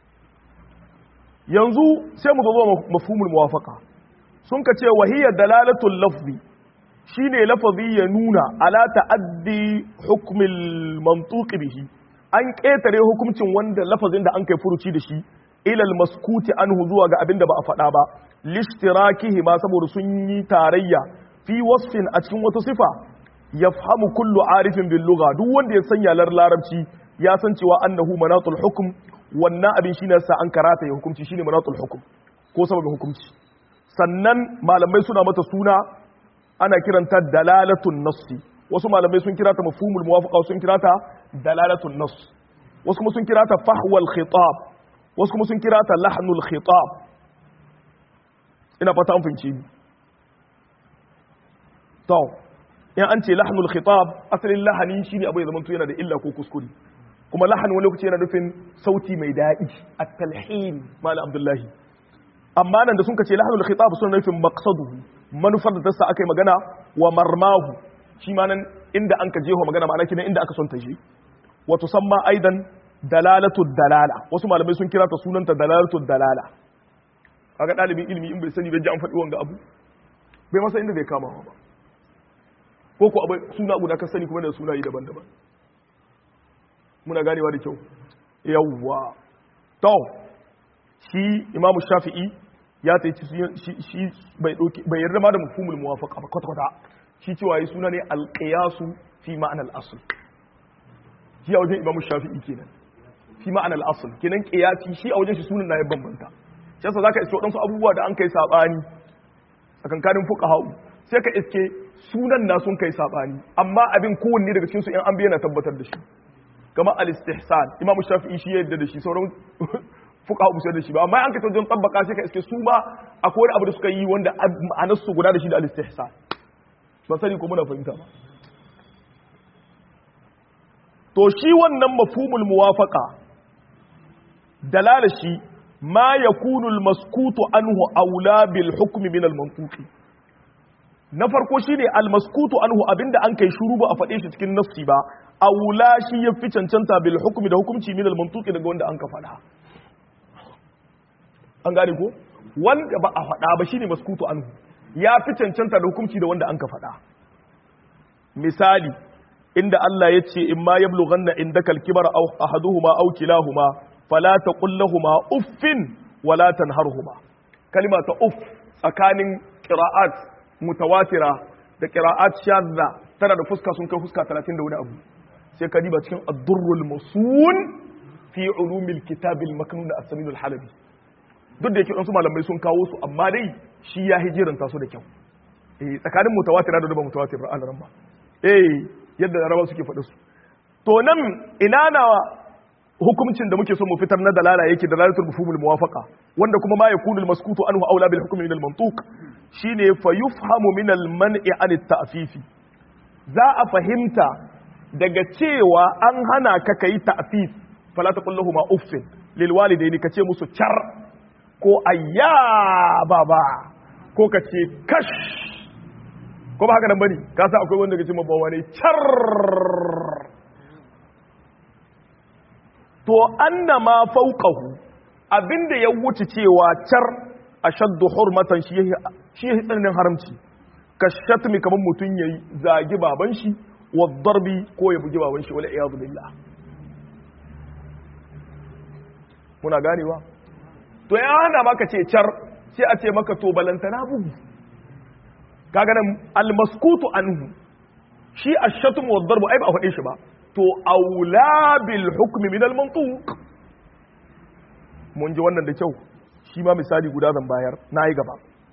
yanzu sai mu zo mafhumul muwafaqa sun ka ce wahiyar dalalatul lafzi shine lafazi ya nuna ala ta'addi hukmil mantuq bihi an ketare hukuncin wanda lafazin da an kai furuci da shi ila al maskuti anhu zuwa ga abinda ba a faɗa ba lishtirakihi ma saboda sun yi tarayya fi wasfin a cikin wata sifa yafhamu kullu arifin bil lugha duk wanda ya sanya larabci ya san cewa annahu manatul hukm wannan abin shine sa an karata ya hukunci shine manatul hukm ko sababin hukunci sannan malamai suna mata suna ana kiranta dalalatun nassi wasu malamai sun kirata mafhumul muwafaqa sun kirata dalalatun nass wasu kuma sun kirata fahwal khitab wasu kuma sun kirata lahnul khitab ina fata an fahimci to in an ce lahnul khitab asalin lahani shine abu ya zama yana da illa ko kuskure kuma lahan wani lokaci yana nufin sauti mai daɗi at-talhin malam abdullahi amma nan da sun kace lahanul khitab suna nufin maqsaduhu manufar da tassa akai magana wa marmahu shi ma nan inda an ka jeho magana ma'ana kina inda aka son ta je wa tusamma aidan dalalatud dalala wasu malamai sun kira ta sunanta dalalatud dalala kaga dalibin ilimi in bai sani bai ji an faɗi wanga abu bai masa inda zai kama ba ko ko abai suna guda ka sani kuma da sunayi daban-daban muna ganewa da kyau yawwa to shi imamu shafi'i ya ta shi bai yarda ma da mafhumul muwafaqa ba kwata-kwata shi cewa yi suna ne alqiyasu fi ma'ana al-asl shi a wajen imamu shafi'i kenan fi ma'ana al-asl kenan qiyasi shi a wajen shi sunan na ya bambanta shi yasa zaka iske wadansu abubuwa da an kai sabani tsakankanin fuqaha sai ka iske sunan na sun kai sabani amma abin kowanne daga cikin su in an bayyana tabbatar da shi kamar al-istihsan imamu shafi'i shi yadda da shi sauran fuqaha ba su da shi ba amma an ka tajon tabbaka sai ka iske su ba akwai wani abu da suka yi wanda ma'anar su guda da shi da al-istihsan ba sani ko muna fahimta ba to shi wannan mafhumul muwafaqa dalala shi ma yakunu al-maskutu anhu aula bil hukm min al-mantuqi na farko shine almaskutu anhu abinda an kai shuru ba a faɗe shi cikin nafsi ba aula shi ya fi cancanta bil hukmi da hukunci min almantuqi daga wanda an ka faɗa an gane ko wanda ba a faɗa ba shine maskutu anhu ya fi cancanta da hukunci da wanda an ka faɗa misali inda Allah ya ce in ma yablughanna indaka al-kibara aw ahaduhuma aw kilahuma fala taqul lahumu uffin wala tanharhuma kalima ta uff tsakanin qira'at mutawatira da qira'at shadda tana da fuska sun kai fuska 30 da wani abu sai ka diba cikin ad-durrul masun fi ulumil kitab al-maknun as-samin al-halabi duk da yake wasu malamai sun kawo su amma dai shi ya hijiranta su da kyau tsakanin mutawatira da ba mutawatir ba Allah ramma yadda Larabawa suke faɗa su to nan ina na hukuncin da muke so mu fitar na dalala yake dalalatul mafhumul muwafaqa wanda kuma ma yakunu al-maskutu anhu aula bil hukmi min al-mantuq shine fa yufhamu min al-man'i an at-ta'fifi za a fahimta daga cewa an hana ka kai ta'fif fala taqul lahumu uffin lil walidaini kace musu char ko ayya baba ko kace kash ko ba haka nan bane ka sa akwai wanda kace mabawa ne char to annama fawqahu abinda ya wuce cewa char ashaddu hurmatan shi tsananin haramci kashatmi kaman mutun yayi zagi baban shi wa darbi ko ya bugi baban shi wala iyad billah muna ganewa to ya hana maka ce char sai a ce maka to balantana bugu kaga nan almaskutu anhu shi ashatmu wa darbu ai ba a faɗe shi ba to aula bil hukmi min al mantuq mun ji wannan da kyau shi ma misali guda zan bayar nayi gaba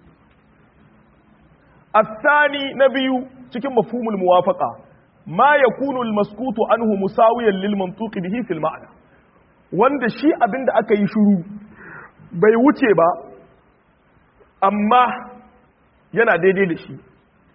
الثاني نبي cikin mafhumul muwafaqa ma yakunu al maskutu anhu musawiyan lil mantuq bihi fil ma'na wanda shi abinda aka yi shiru bai wuce ba amma yana daidai da shi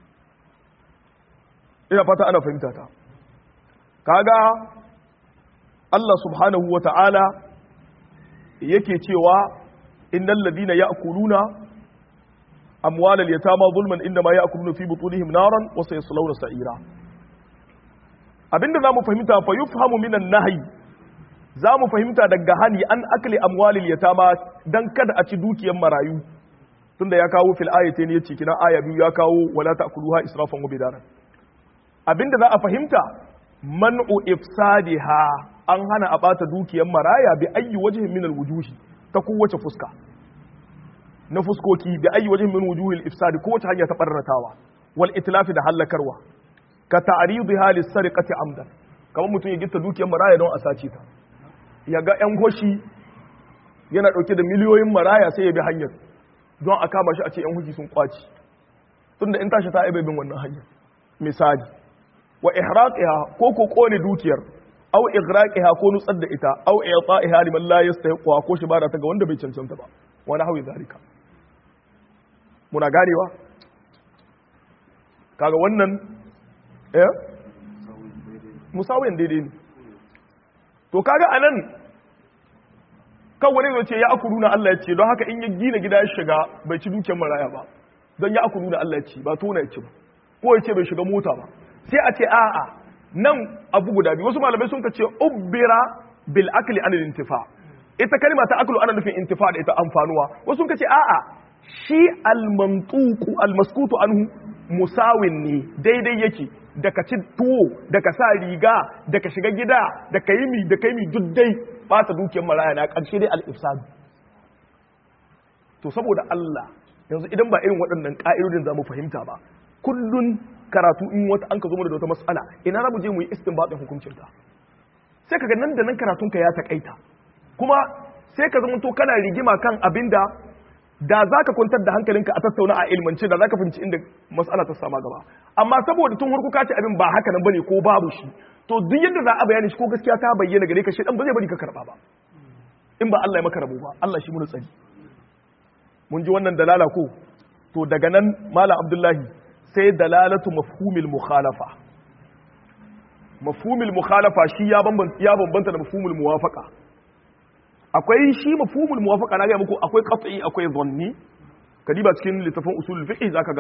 ina fata ana fahimta ta kaga Allah subhanahu wa ta'ala yake cewa innal ladina ya'kuluna amwalal yatama zulman inma ya'kuluna fi butunihim naran wa sayaslawna sa'ira abinda zamu fahimta fa yufhamu minan nahyi zamu fahimta daga hani an akli amwalil yatama dan kada a ci dukiyar marayu tunda ya kawo fil ayatin yace kina aya biyu ya kawo wala ta'kuluha israfan wa bidaran abinda za a fahimta man'u ifsadiha an hana a bata dukiyar maraya bi ayyi wajhin min alwujuhi ta kowace fuska na fuskoki bi ayyi wajhin min wujuhil ifsadi kowace hanya ta barratawa wal itlafi da halakarwa ka ta'ridiha lis-sariqati amdan kamar mutum ya gitta dukiyar maraya don a sace ta ya ga yan goshi yana dauke da miliyoyin maraya sai ya bi hanyar don a kama shi a ce yan huji sun kwaci tunda in tashi ta aibe bin wannan hanyar misali wa ihraqiha ko ko kone dukiyar aw ighraqiha ko nutsar da ita aw i'ta'iha liman la yastahiqu ko shi bada ta ga wanda bai cancanta ba wani hawi zalika muna ganewa kaga wannan musawiyan daidai ne to kaga anan kan wani zai ce ya akuruna Allah ya ce don haka in ya gina gida ya shiga bai ci dukiyar maraya ba don ya akuruna Allah ya ce ba tona ya ci ba ko ya ce bai shiga mota ba sai a ce a'a nan abu guda biyu wasu malamai sun ka ce ubbira bil akli anil intifa ita kalma ta aklu ana nufin intifa da ita amfanuwa wasu sun ka ce a'a shi al mantuqu al maskutu anhu musawin ne daidai yake da ka ci tuwo da ka sa riga da ka shiga gida da ka yi mi duk dai bata dukiyar maraya na ƙarshe dai al ifsad to saboda Allah yanzu idan ba irin waɗannan ƙa'idodin za mu fahimta ba kullun karatu in wata an ka zo da wata matsala ina za mu je mu yi istinbatin hukuncin ta sai kaga nan da nan karatun ka ya takaita kuma sai ka zama to kana rigima kan abinda da zaka kwantar da hankalinka a tattauna a ilmance da zaka fahimci inda matsala ta sama gaba amma saboda tun harku ka ce abin ba haka nan bane ko babu shi to duk yadda za a bayani shi ko gaskiya ta bayyana gare ka shedan ba zai bari ka karba ba in ba Allah ya maka rabo ba Allah shi mun tsari mun ji wannan dalala ko to daga nan malam Abdullahi sai dalalatu mafhumil mukhalafa mafhumil mukhalafa shi ya bambanta da mafhumul muwafaqa akwai shi mafhumul muwafaqa na ga muku akwai qat'i akwai dhanni kadiba cikin littafin usulul fiqh zaka ga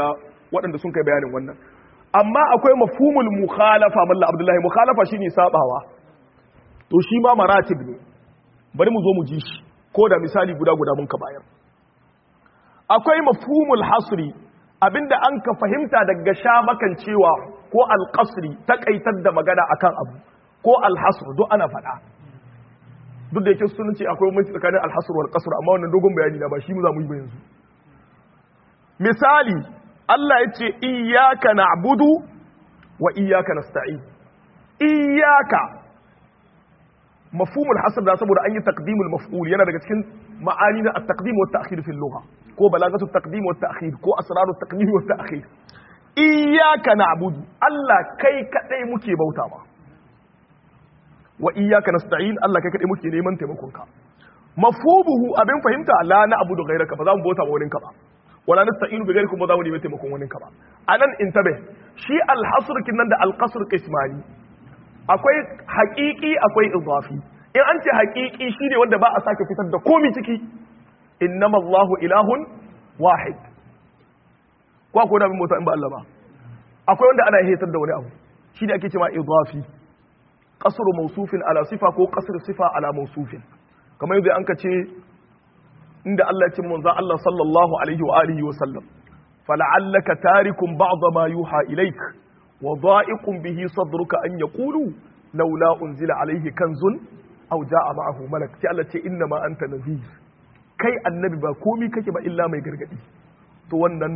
waɗanda sun kai bayanin wannan amma akwai mafhumul mukhalafa malla abdullahi mukhalafa shine sabawa to shi ma maratib ne bari mu zo mu ji shi ko da misali guda mun ka bayar akwai mafhumul hasri abinda an ka fahimta daga sha makancewa ko alqasri takaitar da magana akan abu ko alhasr duk ana faɗa duk da yake sun ce akwai bambanci tsakanin alhasr wal qasr amma wannan dogon bayani na ba shi mu za mu yi ba yanzu misali Allah ya ce iyyaka na'budu wa iyyaka nasta'in iyyaka mafhumul hasr da saboda an yi taqdimul maf'ul yana daga cikin ma'ani na at-taqdim wa at-ta'khir fi al-lugha ko balagatu at-taqdim wa at-ta'khir ko asraru at-taqdim wa at-ta'khir iyyaka na'budu Allah kai kadai muke bauta ma wa iyyaka nasta'in Allah kai kadai muke neman taimakon ka mafhumuhu abin fahimta la na'budu ghayraka ba za mu bauta ma wani ka ba wala nasta'inu bi ghayrikum ba za mu neman taimakon wani ka ba anan intabe shi al-hasr kinnan da al-qasr qismani akwai haƙiƙi akwai idafi in an ce haƙiƙi shine wanda ba a sake fitar da komi ciki innama Allahu ilahun wahid ko akwai wani mota in ba Allah ba akwai wanda ana hitar da wani abu shine ake cewa idafi qasru mawsufin ala sifa ko qasr sifa ala mawsufin kamar yadda an ka ce inda Allah ya ce manzo Allah sallallahu alaihi wa alihi wa sallam fala'allaka tarikum ba'd ma yuha ilayka وضائق به صدرك أن يقولوا لولا أنزل عليه كنز أو جاء معه ملك تعالى إنما أنت نذير كي النبي باكومي كي با إلا ما يقرقدي تونن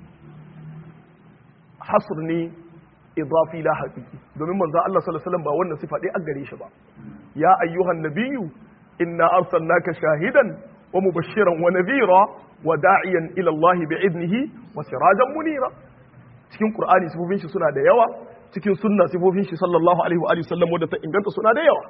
حصرني إضافي لا حقيقي دومين منذ الله صلى الله عليه وسلم باونا صفة دي أقريش با يا أيها النبي إنا أرسلناك شاهدا ومبشرا ونذيرا وداعيا إلى الله بإذنه وسراجا منيرا cikin Qur'ani sifofin shi suna da yawa cikin sunna sifofin shi sallallahu alaihi wa alihi sallam wanda ta inganta suna da yawa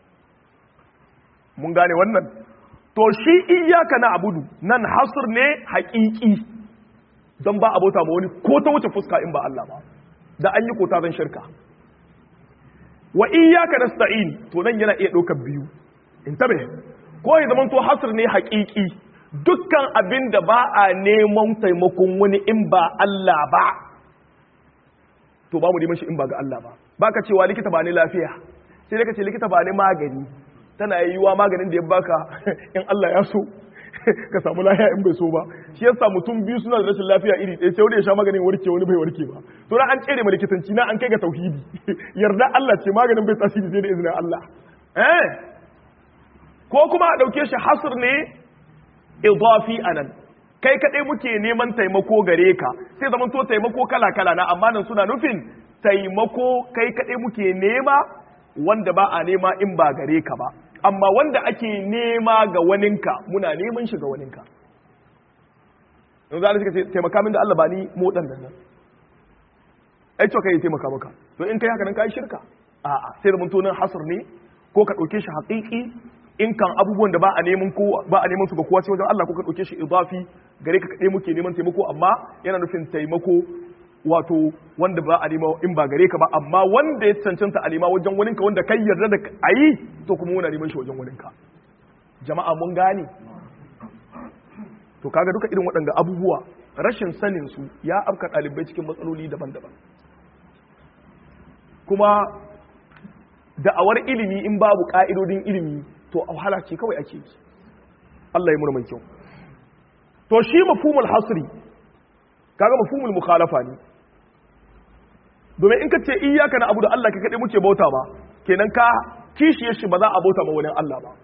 mun gane wannan to shi iyyaka na'budu nan hasr ne haqiqi dan ba abota ba wani ko ta wuce fuska in ba Allah ba da an yi kota zan shirka wa iyyaka nasta'in to nan yana iya daukar biyu intabe ko ya zaman to hasr ne haqiqi dukkan abinda ba a neman taimakon wani in ba Allah ba to ba mu neman shi in ba ga Allah ba baka cewa likita ba ni lafiya sai dai ka ce likita ba ni magani tana yiwuwa maganin da ya baka in Allah ya so ka samu lafiya in bai so ba shi yasa mutum biyu suna da rashin lafiya iri ɗaya sai wani ya sha maganin warke wani bai warke ba to na an tsere ma likitanci na an kai ga tauhidi yarda Allah ce maganin bai tasiri sai da izinin Allah ko kuma a dauke shi hasr ne idafi anan kai kadai muke neman taimako gare ka sai zaman to taimako kala kala na amma nan suna nufin taimako kai kadai muke nema wanda ba a nema in ba gare ka ba amma wanda ake nema ga waninka muna neman shi ga waninka yanzu Allah suka ce taimaka min da Allah ba ni modan nan ai to kai taimaka maka to in kai haka nan kai shirka a'a sai zaman to nan hasr ne ko ka dauke shi haqiqi in kan abubuwan da ba a neman su ga kowa sai wajen Allah ko ka dauke shi idafi gare ka kadai muke neman taimako amma yana nufin taimako wato wanda ba a nema in ba gare ka ba amma wanda ya cancanta a nema wajen waninka wanda kai yarda da ayi to kuma muna neman shi wajen waninka jama'a mun gane to kaga duka irin waɗanda abubuwa rashin sanin su ya afka ɗalibai cikin matsaloli daban-daban kuma da'awar ilimi in babu ka'idodin ilimi to a wahala ce kawai ake yi Allah ya murmai kyau to shi mafhumul hasri kaga mafhumul mukhalafa ne domin in ka ce iyyaka na abudu Allah ka kade muke bauta ba kenan ka kishiye shi ba za a bauta ma wani Allah ba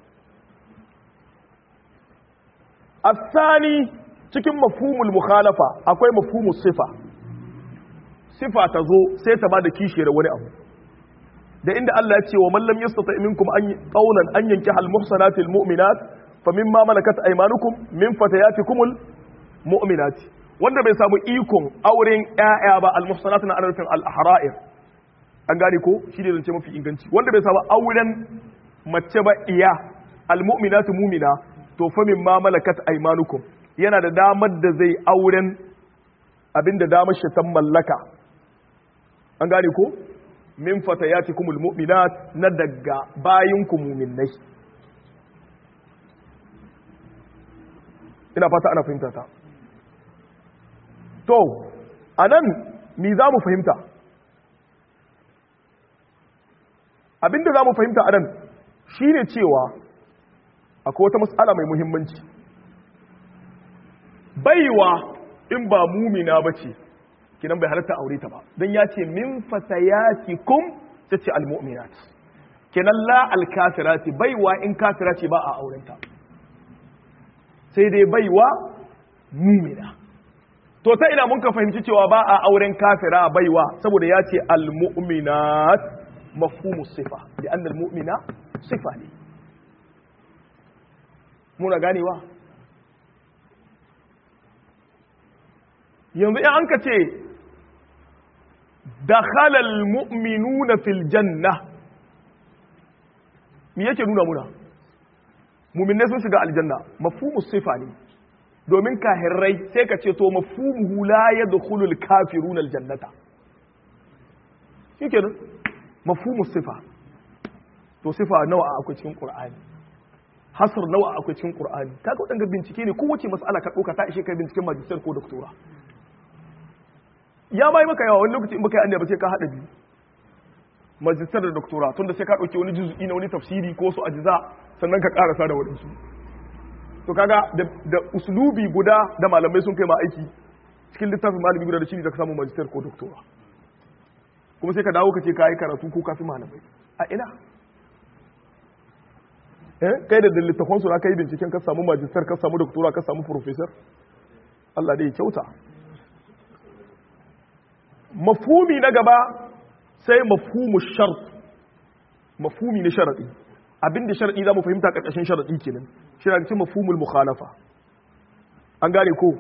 asani cikin mafhumul mukhalafa akwai mafhumus sifa ta zo sai ta bada kishiyar wani abu da inda Allah ya ce wa man lam yastati minkum an qawlan an yankiha al muhsanatil mu'minat famimma malakat aymanukum min fatayatikumul mu'minat wanda bai samu ikon auren ƴaƴa ba al muhsanat na arafin al ahra'ir an gane ko shi ne zance mafi inganci wanda bai samu auren mace ba iya al mu'minat mu'mina to famimma malakat aymanukum yana da damar da zai auren abinda damar shi ta mallaka an gane ko min fatayatikumul mu'minat na daga bayinku mu'minnai ina fata ana fahimta ta to anan ni za mu fahimta abinda za mu fahimta anan shine cewa akwai wata mas'ala mai muhimmanci. Baiwa in ba mumina bace kinan bai halatta aure ta ba dan ya ce min fatayatikum tace almu'minat kinan la alkafirati baiwa in kafira ce ba a aurenta sai dai baiwa mumina. To ta ina mun ka fahimci cewa ba a auren kafira baiwa saboda ya ce almu'minat mafhumu sifa da annal mu'mina sifa ne muna ganewa. yanzu in an ka ce dakhala almu'minuna fil janna me yake nuna muna mu'minai sun shiga aljanna mafhumu sifa ne domin kahirrai sai ka ce to mafhumuhu la yadkhulu alkafiruna aljannata shike nan mafhumu sifa. to sifa nawa akwai cikin qur'ani hasr nawa akwai cikin qur'ani kaga wadanda bincike ne kowace mas'ala ka dauka ta ishe kai binciken magister ko doctora ya bai maka yawa wani lokaci in baka yi annabi sai ka hada biyu magister da doctora tunda sai ka dauke wani juz'i na wani tafsiri ko su ajza sannan ka karasa da wadansu. To kaga da uslubi guda da malamai sun kai ma aiki cikin littafin malami guda da shi ne zaka samu magister ko doctora kuma sai ka dawo ka ce ka yi karatu ko ka fi malamai a ina kai da littafin su ka yi binciken ka samu magister ka samu doctora ka samu professor Allah dai ya kyauta. Mafhumi na gaba sai mafhumu shart mafhumi na sharadi abinda sharadi za mu fahimta karkashin sharadi kenan shi ne cikin mafhumul mukhalafa an gane ko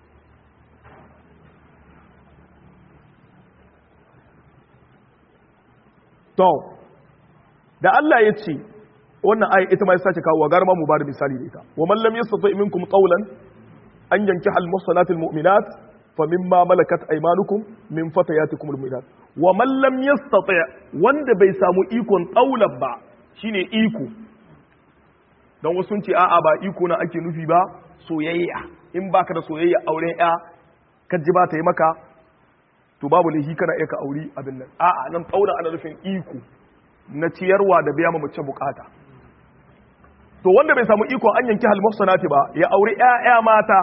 to da Allah ya ce wannan ayi ita ma ya sace kawo gar ma mu ba da misali da ita wa man lam yastati minkum qawlan an yankiha al muhsanatil mu'minat famimma malakat aymanukum min fatayatikum al mu'minat wa man lam yastati wanda bai samu ikon qawlan ba shine iko don wasu ce a'a ba iko na ake nufi ba soyayya in baka da soyayya auren ya kaji ba ta yi maka to babu lahi kana iya ka auri abin nan a'a nan tsauna ana nufin iko na ciyarwa da biya ma mace bukata to wanda bai samu iko an yanki halmuhsanati ba ya auri ƴaƴa mata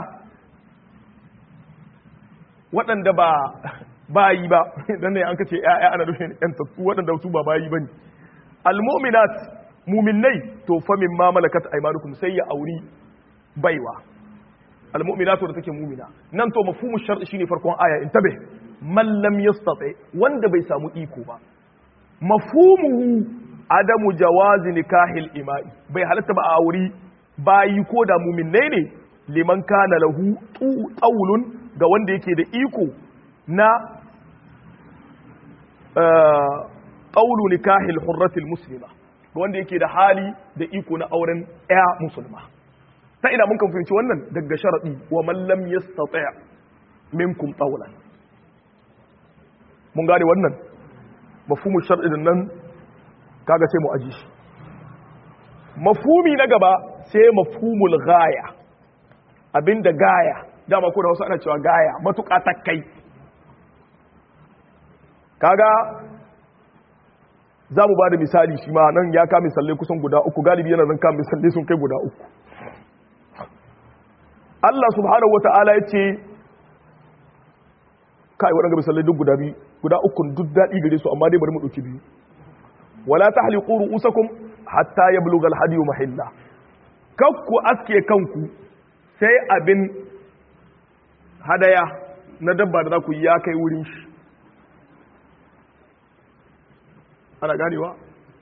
waɗanda ba bayi ba dan ne an kace ƴaƴa ana nufin ƴan tattu waɗanda su ba bayi bane almu'minat mu'minnai to fa mimma malakat aymanukum sai ya auri baiwa almu'minatu da take mu'mina nan to mafhumu shar'i shine farkon aya intabe man lam yastati wanda bai samu iko ba mafhumuhu adamu jawazi nikahil ima'i bai halatta ba a auri bayi ko da mu'minnai ne liman kana lahu qawlun ga wanda yake da iko na qawlu nikahil hurratil muslima ga wanda yake da hali da iko na auren ya musulma ta ina mun kan fahimci wannan daga sharadi wa man lam yastati' minkum qawlan mun gane wannan mafhumu shar'i nan kaga sai mu aji shi mafhumi na gaba sai mafhumul ghaya abinda gaya dama ko da wasu ana cewa gaya matuƙa ta kai kaga za mu ba da misali shi ma nan ya kama misalai kusan guda uku galibi yana zan kama misalai sun kai guda uku Allah subhanahu wata'ala ya ce kai waɗanda misalai duk guda biyu guda uku duk daɗi gare su amma dai bari mu ɗauki biyu wala tahliqu ru'usakum hatta yablugha al-hadiyu mahilla kakku aske kanku sai abin hadaya na dabba da za ku yi ya kai wurin shi ana ganewa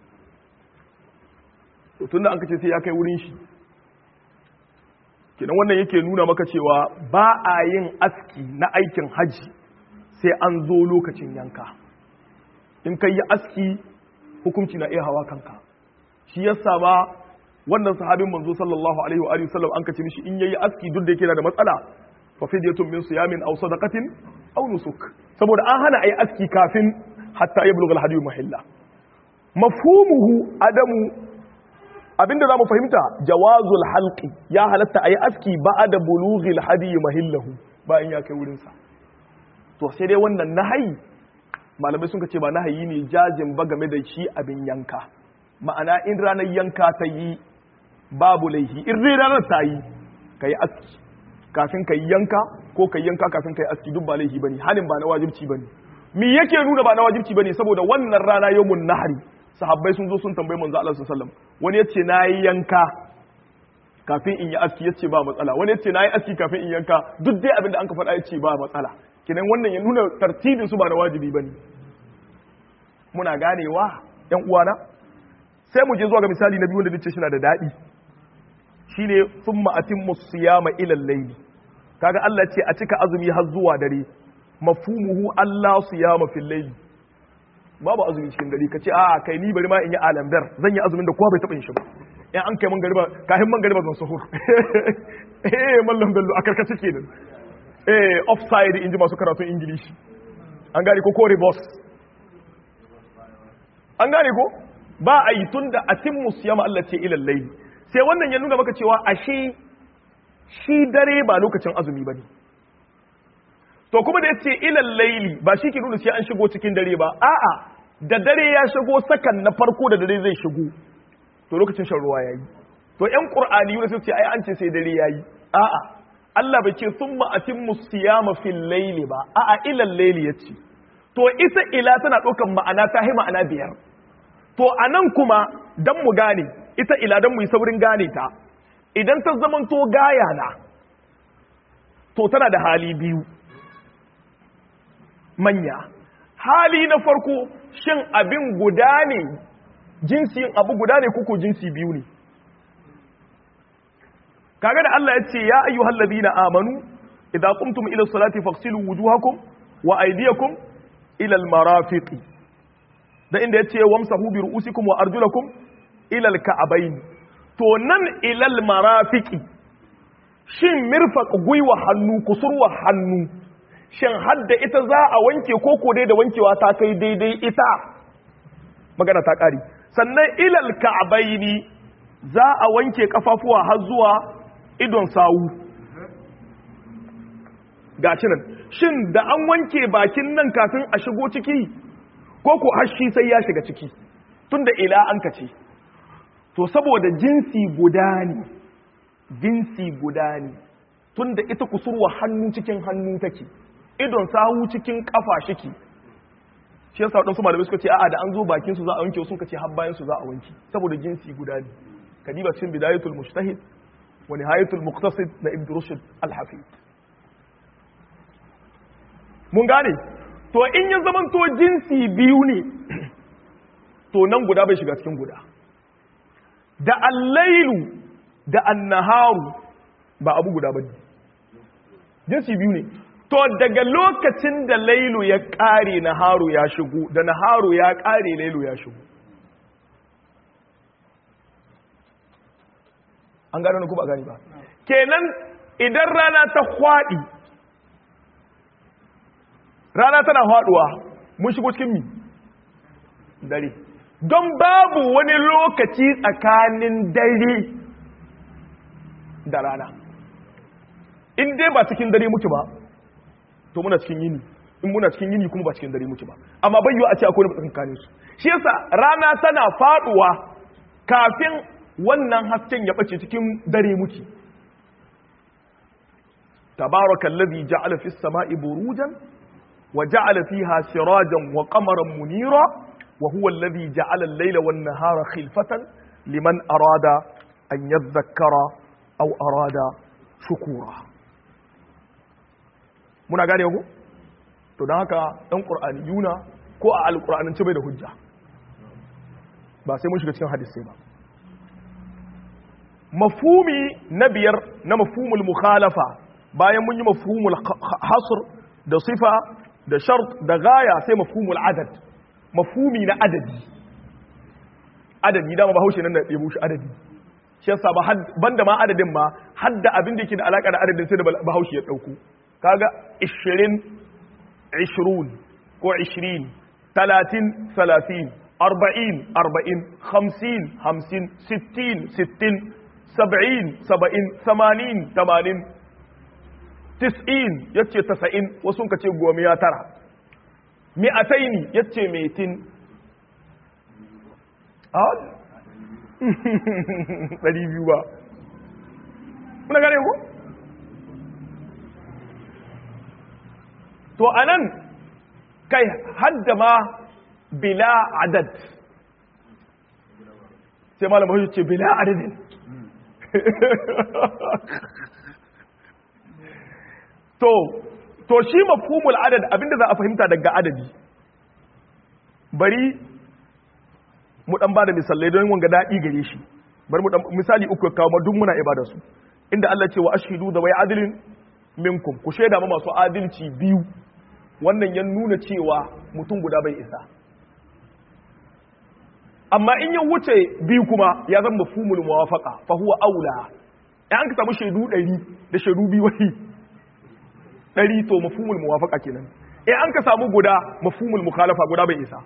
tun da an kace sai ya kai wurin shi kenan wannan yake nuna maka cewa ba a yin aski na aikin haji sai an zo lokacin yanka in kai yi aski hukunci na iya hawa kanka shi yasa ba wannan sahabin manzo sallallahu alaihi wa alihi wasallam an kace mishi in yayi aski duk da yake da matsala fa fidyatun min siyamin aw sadaqatin aw nusuk saboda an hana ayi aski kafin hatta yablugha al-hadiyu mahilla mafhumuhu adamu abinda zamu fahimta jawazul halqi ya halatta ayi aski ba'da bulughil hadiyi mahillahu bayan ya kai wurin sa to sai dai wannan nahayi malamai sun ce ba nahayi ne jazin ba game da shi abin yanka, ma'ana in ranar yanka ta yi babu laihi, in ranar ta yi ka yi aski kafin ka yi yanka ko ka yi yanka kafin ka yi aski duk ba laihi bane, halin ba na wajibci bane. Me yake nuna ba na wajibci bane? Saboda wannan rana yawmun nahri sahabbai sun zo sun tambayi manzo Allah sallallahu alaihi wasallam, wani yace nayi yanka kafin in yi aski yace ba matsala, wani yace nayi aski kafin in yanka, duk dai abin da an ka faɗa yace ba matsala. Kinan wannan ya nuna tartibin su ba na wajibi bane. Muna ganewa ƴan uwana? Sai mu je zuwa ga misali na biyu wanda nace shi na da dadi, shine thumma atimmu siyama ila al-layl. Kaga Allah ce a cika azumi har zuwa dare, mafhumuhu Allah siyama fil layl. Babu azumi cikin dare kace a kai ni bari ma in yi alamdar, zan yi azumin da kowa bai taba yin shi ba. In an kai mangariba kafin mangariba zan suhur. Mallam Bello a karkace kenan. Offside in ji masu karatun Ingilishi. An gane ko reverse. An gane ko ba a yi tunda atimmu siyama Allah ce ila al-layl. Sai wannan ya nuna maka cewa ashe shi dare ba lokacin azumi bane. To kuma da yace ilal laili ba shi ke nuna sai an shigo cikin dare ba, a'a da dare ya shigo sakan na farko da dare zai shigo to lokacin shan ruwa yayi. To ƴan Qur'ani yuna sai ce ai an ce sai dare yayi, a'a Allah bai ce summa atimmu siyama fil laili ba, a'a ilal laili yace. To ita ila tana ɗaukan ma'ana ta hi ma'ana biyar. To anan kuma dan mu gane ita ila dan mu yi saurin gane ta, idan ta zamanto gaya na to tana da hali biyu manya. Hali na farko, shin abin guda ne, jinsin abu guda ne kuku jinsi biyu ne? Kaga da Allah ya ce ya ayyuhal ladina amanu idza qumtum ila salati faghsilu wujuhakum wa aydiyakum ila al-marafiqi, da inda yace wamsahu bi ru'usikum wa arjulakum ila al-ka'bayn. To nan ila al-marafiqi, shin mirfaq gwiwa hannu, kusurwa hannu, shin hadda ita za a wanke ko dai da wankewa ta kai daidai ita? Magana ta ƙari. Sannan ilal ka'baini, za a wanke kafafuwa har zuwa idon sawu. Gashi nan, shin da an wanke bakin nan kafin a shigo ciki ko hashi sai ya shiga ciki? Tunda ila an kace. To saboda jinsi guda ne, tunda ita kusurwa hannu cikin hannu take. Idon sahu cikin kafa shiki. Shi yasa wadansu malamai suka ce a'a da an zo bakin su za a wanke, sun kace har bayan su za a wanke saboda jinsi guda ne. Kadiba cikin bidayatul mujtahid wa nihayatul muqtasid na Ibn Rushd al-Hafid. Mun gane? To in ya zaman to jinsi biyu ne, to nan guda bai shiga cikin guda. Da al-lailu da an-naharu ba abu guda bane. Jinsi biyu ne. To daga lokacin da lailu ya ƙare naharu ya shigo, da naharu ya ƙare lailu ya shigo. An gano ku ba gani ba. Kenan idan rana ta hwaɗi, rana tana hwaɗuwa, mun shigo cikin mi? Dare. Don babu wani lokaci tsakanin dare da rana. In dai ba cikin dare muke ba, to muna cikin yini. In muna cikin yini kuma ba cikin dare muke ba. Amma bayyo a ce akwai wani tsakanin su. Shi yasa rana tana faɗuwa kafin wannan hasken ya bace cikin dare muke. Tabarakallazi ja'ala fis sama'i burujan wa ja'ala fiha sirajan wa qamaran munira wa huwa alladhi ja'ala al-layla wan nahara khilfatan liman arada an yadhakkara aw arada shukura. Muna gane ku? To don haka ɗan ƙur'aniyuna ko a alƙur'anance bai da hujja, ba sai mun shiga cikin hadisai ba. Mafhumi na biyar na mafhumul mukhalafa, bayan mun yi mafhumul hasr da sifa da shart da gaya, sai mafhumul adad, mafhumi na adadi. Adadi dama ba haushe nan da ɗebo shi adadi. Shi yasa ba banda ma adadin ma hadda abin da yake da alaka da adadin sai da bahaushe ya ɗauko. Kaga 20 20 ko 20 30 30 40 40 50 50 60 60 70 70 80 80 90 yace 90 wasu ka ce 19 mi'ataini yace metin a 200 ba kuna gane ko to anan kai hadda ma bila adad sai malam hujja ce bila adadin to shi mafhumul adad abinda za a fahimta daga adadi bari mu dan bada misalai don wanga dadi gare shi bari mu dan misali uku kawo duk muna ibada su inda Allah ce wa ashhidu da wai adilin minkum ku sheda ma masu adalci biyu wannan ya nuna cewa mutum guda bai isa amma in ya wuce biyu kuma ya zama mafhumul muwafaqa fa huwa aula in an ka samu shaidu 100 da shaidu biyu wai 100 to mafhumul muwafaqa kenan in an ka samu guda mafhumul mukhalafa guda bai isa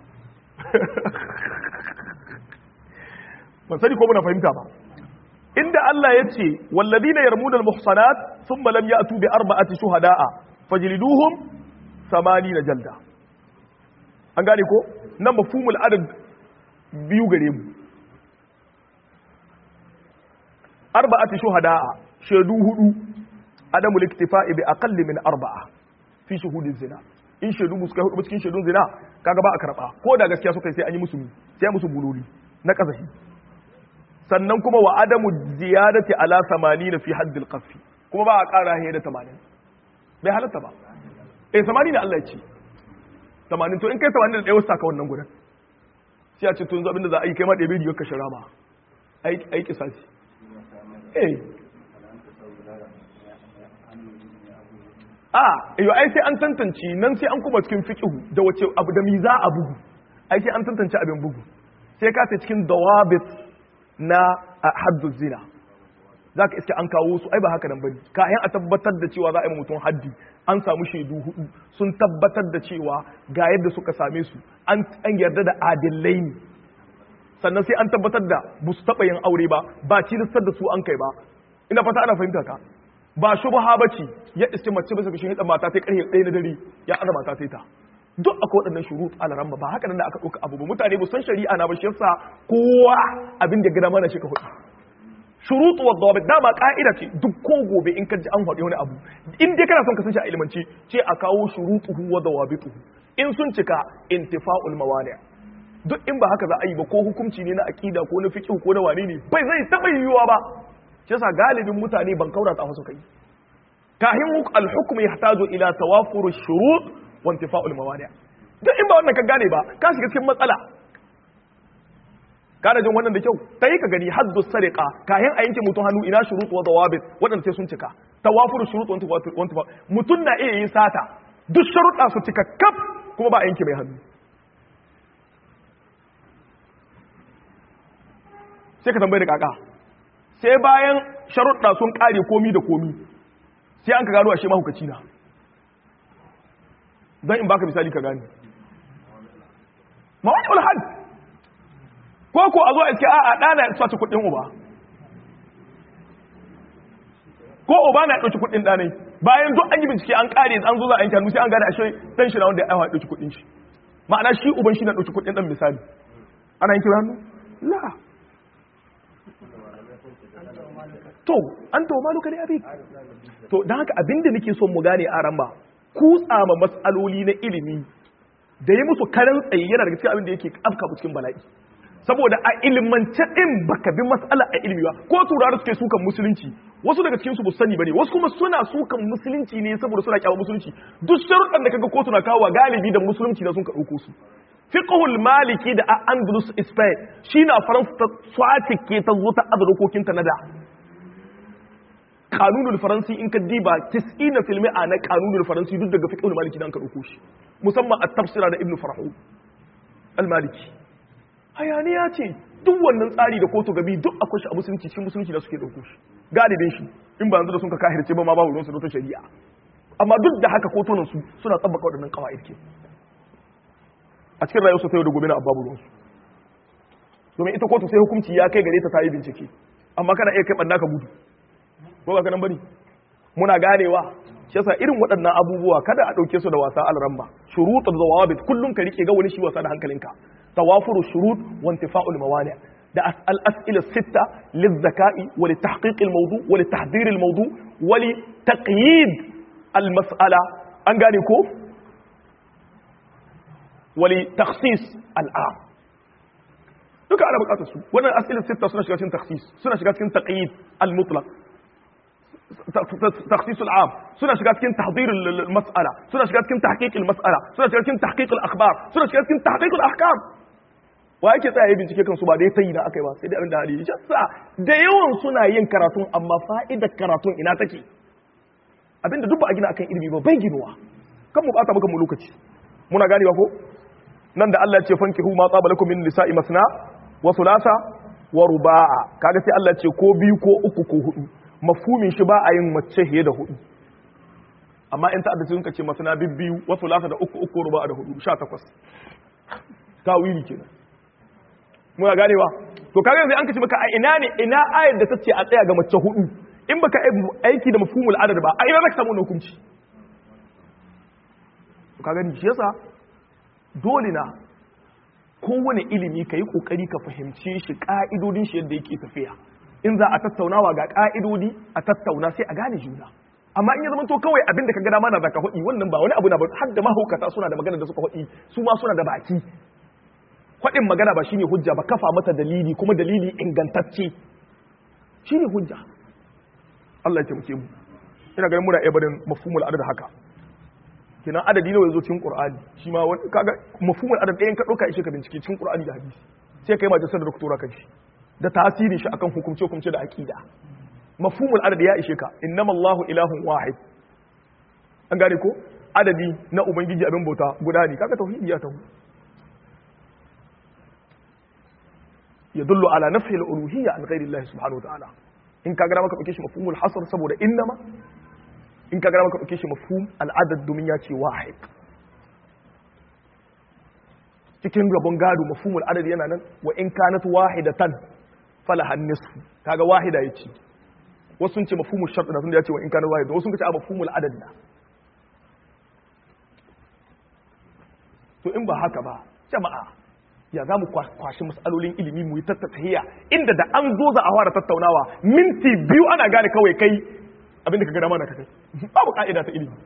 ban sani ko muna fahimta ba inda Allah ya ce walladina yarmuna almuhsanat thumma lam ya'tu bi arba'ati shuhada'a fajliduhum 80 jalda an gane ko nan mafhumul adad biyu gare mu arba'ati shuhada'a shaidu hudu adamu liktifa'i bi aqalli min arba'a fi shuhudin zina in shaidu musu kai hudu cikin shaidun zina kaga ba a karba ko da gaskiya suka yi sai an yi musu bululi na kasahi sannan kuma wa adamu ziyadati ala 80 fi haddil qasfi kuma ba a ƙara haye da 80 bai halatta ba 80 ne Allah ya ce 80 to in kai 80 da ɗaya wasu ka wannan gudan sai a ce to yanzu abinda za a yi kai ma ɗaya biyar ka shara ba ai kisasi yau ai sai an tantance nan sai an kuma cikin fiqhu da wace abu da mi za a bugu ai sai an tantance abin bugu sai ka sai cikin dawabit na haddu zina zaka iske an kawo su ai ba haka nan bane kayan a tabbatar da cewa za a yi mutum haddi an samu shaidu hudu sun tabbatar da cewa ga yadda suka same su an yarda da adillai ne sannan sai an tabbatar da ba su taɓa yin aure ba cilistar da su an kai ba ina fata ana fahimta ka ba shubha bace ya iske mace bisa bishin hidan mata sai karhe 1 na dare ya aza mata sai ta duk akwai waɗannan shurut alaran ba haka nan da aka ɗauka abu ba mutane ba san shari'a na ba shi yasa kowa abin da gida mana shi ka hudu shurut wa dawabit dama ka'ida ce duk ko gobe in ka ji an faɗi wani abu in dai kana son ka san shi a ilmanci ce a kawo shurutuhu wa dawabituhu in sun cika intifa'ul mawani' duk in ba haka za a yi ba ko hukunci ne na aqida ko na fiqh ko na wane ne bai zai taba yiwuwa ba shi yasa galibin mutane ban kaura ta wasu kai kahin al-hukm yahtaju ila tawafur ash-shurut wa intifa'ul mawani' duk in ba wannan ka gane ba ka shiga cikin matsala kana jin wannan da kyau tayi ka gani haddu sariqa kahin a yanke mutum hannu ina shurut wa dawabit wadanda sai sun cika tawafur ash-shurut wa intifa'ul mutun na iya yin sata duk sharuɗa su cika kaf kuma ba a yanke mai hannu sai ka tambaye da kaka sai bayan sharuɗa sun ƙare komi da komi sai an ka gano ashe mahukaci na don in baka misali ka gani ma wani ulhad ko ko a zo a iske a ɗana ya sace kuɗin uba ko uba na ɗauki kuɗin ɗanai bayan duk an yi bincike an ƙare an zo za a yanke hannu sai an gane ashe ɗan shi na wanda ya ɗauki kuɗin shi ma'ana shi uban shi na ɗauki kuɗin ɗan misali ana yanke hannu la to an tawo maluka ne abin to don haka abinda nake son mu gane a ramba kutsa ma matsaloli na ilimi da yi musu karan tsaye yana daga cikin abin da yake afka cikin bala'i saboda a ilimance din baka bi matsala a ilimi ba ko turawa suke sukan musulunci wasu daga cikin su ba sani bane wasu kuma suna sukan musulunci ne saboda suna kyawa musulunci duk sharuɗan da kaga ko suna kawo galibi da musulunci da sun ka dauko su fiqhul maliki da andalus spain shi na faransa ta swace ke ta zo ta azrokokin ta nada kanunul faransi in ka diba 90% na kanunul faransi duk daga fiqhul maliki dan ka dauko shi musamman at-tafsira da ibn farhu al-maliki hayaniya ce duk wannan tsari da kotu gabi duk akwai shi a musulunci cikin musulunci da suke dauko shi galibin shi in ba yanzu da sun ka kahirce ba ma babu ruwan su da shari'a amma duk da haka kotunan su suna tsabbaka waɗannan qawaid ke a cikin rayuwarsu ta yau da gobe na babu ruwan su domin ita kotu sai hukunci ya kai gare ta yi bincike amma kana iya kai banda ka gudu ko ba ka nan bane muna ganewa shi yasa irin waɗannan abubuwa kada a ɗauke su da wasa alramma shurutul zawabit kullum ka rike ga wani shi wasa da hankalinka tawafuru shurut wa intifa'ul mawani' da al-as'ila sitta lizaka'i wa li tahqiq al-mawdu' wa li tahdhir al-mawdu' wa li taqyid al-mas'ala an gane ko wa li takhsis al-am duka ana bukatar su wannan as'ila sitta suna shiga cikin takhsis suna shiga cikin taqyid al-mutlaq تخصيص العام سنة شكاتكين تحضير المسألة سنة شكاتكين تحقيق المسألة سنة شكاتكين تحقيق الأخبار سنة شكاتكين تحقيق الأحكام وأيك تأيي بنتكي كان صبا دي تينا أكيبا سيدي أبن دهالي جسا ديوان سنة ين كراتون أما فائدة كراتون إنا تكي أبن دبا أجينا أكين إلمي بيجنوا كم مبقاتا بكم ملوكتي منا غاني وكو نند الله يتفنكه ما طاب لكم من نساء مثنى وثلاثة ورباع كاغتي الله يتكو بيكو أكو كو mafhumin shi ba a yin mace fiye da 4 amma in ta addace sun ce masana bibbiyu wasu lasa da 3 ruba da 4 18 tawili kenan mu ga ganewa to kaga yanzu an kace maka a ina ne ina ayar da tace a tsaya ga mace 4 in baka aiki da mafhumul adad ba a ina zaka samu hukunci to kaga ni shi yasa dole na kowane ilimi kai kokari ka fahimce shi ka'idodin shi yadda yake tafiya in za a tattaunawa ga ka'idodi a tattauna sai a gane juna amma in ya zama to kawai abin da ka ga dama na zaka hudi wannan ba wani abu na ba har da mahaukata suna da magana da suka hudi su ma suna da baki hudin magana ba shine hujja ba kafa mata dalili kuma dalili ingantacce shine hujja Allah ya taimake mu ina ganin muna iya barin mafhumul adad haka kina adadi nawa yazo cikin Qur'ani shi ma wani kaga mafhumul adad ɗayan ka dauka ishe ka bincike cikin Qur'ani da hadisi sai kai majalisar da doktora kaji da tasirin shi akan hukumce-hukumce da aqida mafhumul adad ya ishe ka innamallahu ilahun wahid an gane ko adadi na ubangiji abin bauta guda ne kaga tauhidi ya tahu yadullu ala nafhi al-uluhiyya an ghairi Allah subhanahu wa ta'ala in kaga maka dauke shi mafhumul hasr saboda innama in kaga maka dauke shi mafhum al-adad domin ya ce wahid cikin rabon gado mafhumul adad yana nan wa in kanat wahidatan falaha nisfu kaga wahida yace wasu sun ce mafhumul shart da sun ya ce wa in kana wahida wasu sun ce mafhumul adad na to in ba haka ba jama'a ya zamu kwashi masalolin ilimi mu yi tattahiya inda da an zo za a fara tattaunawa minti 2 ana gane kawai kai abinda ka ga dama na kai babu ka'ida ta ilimi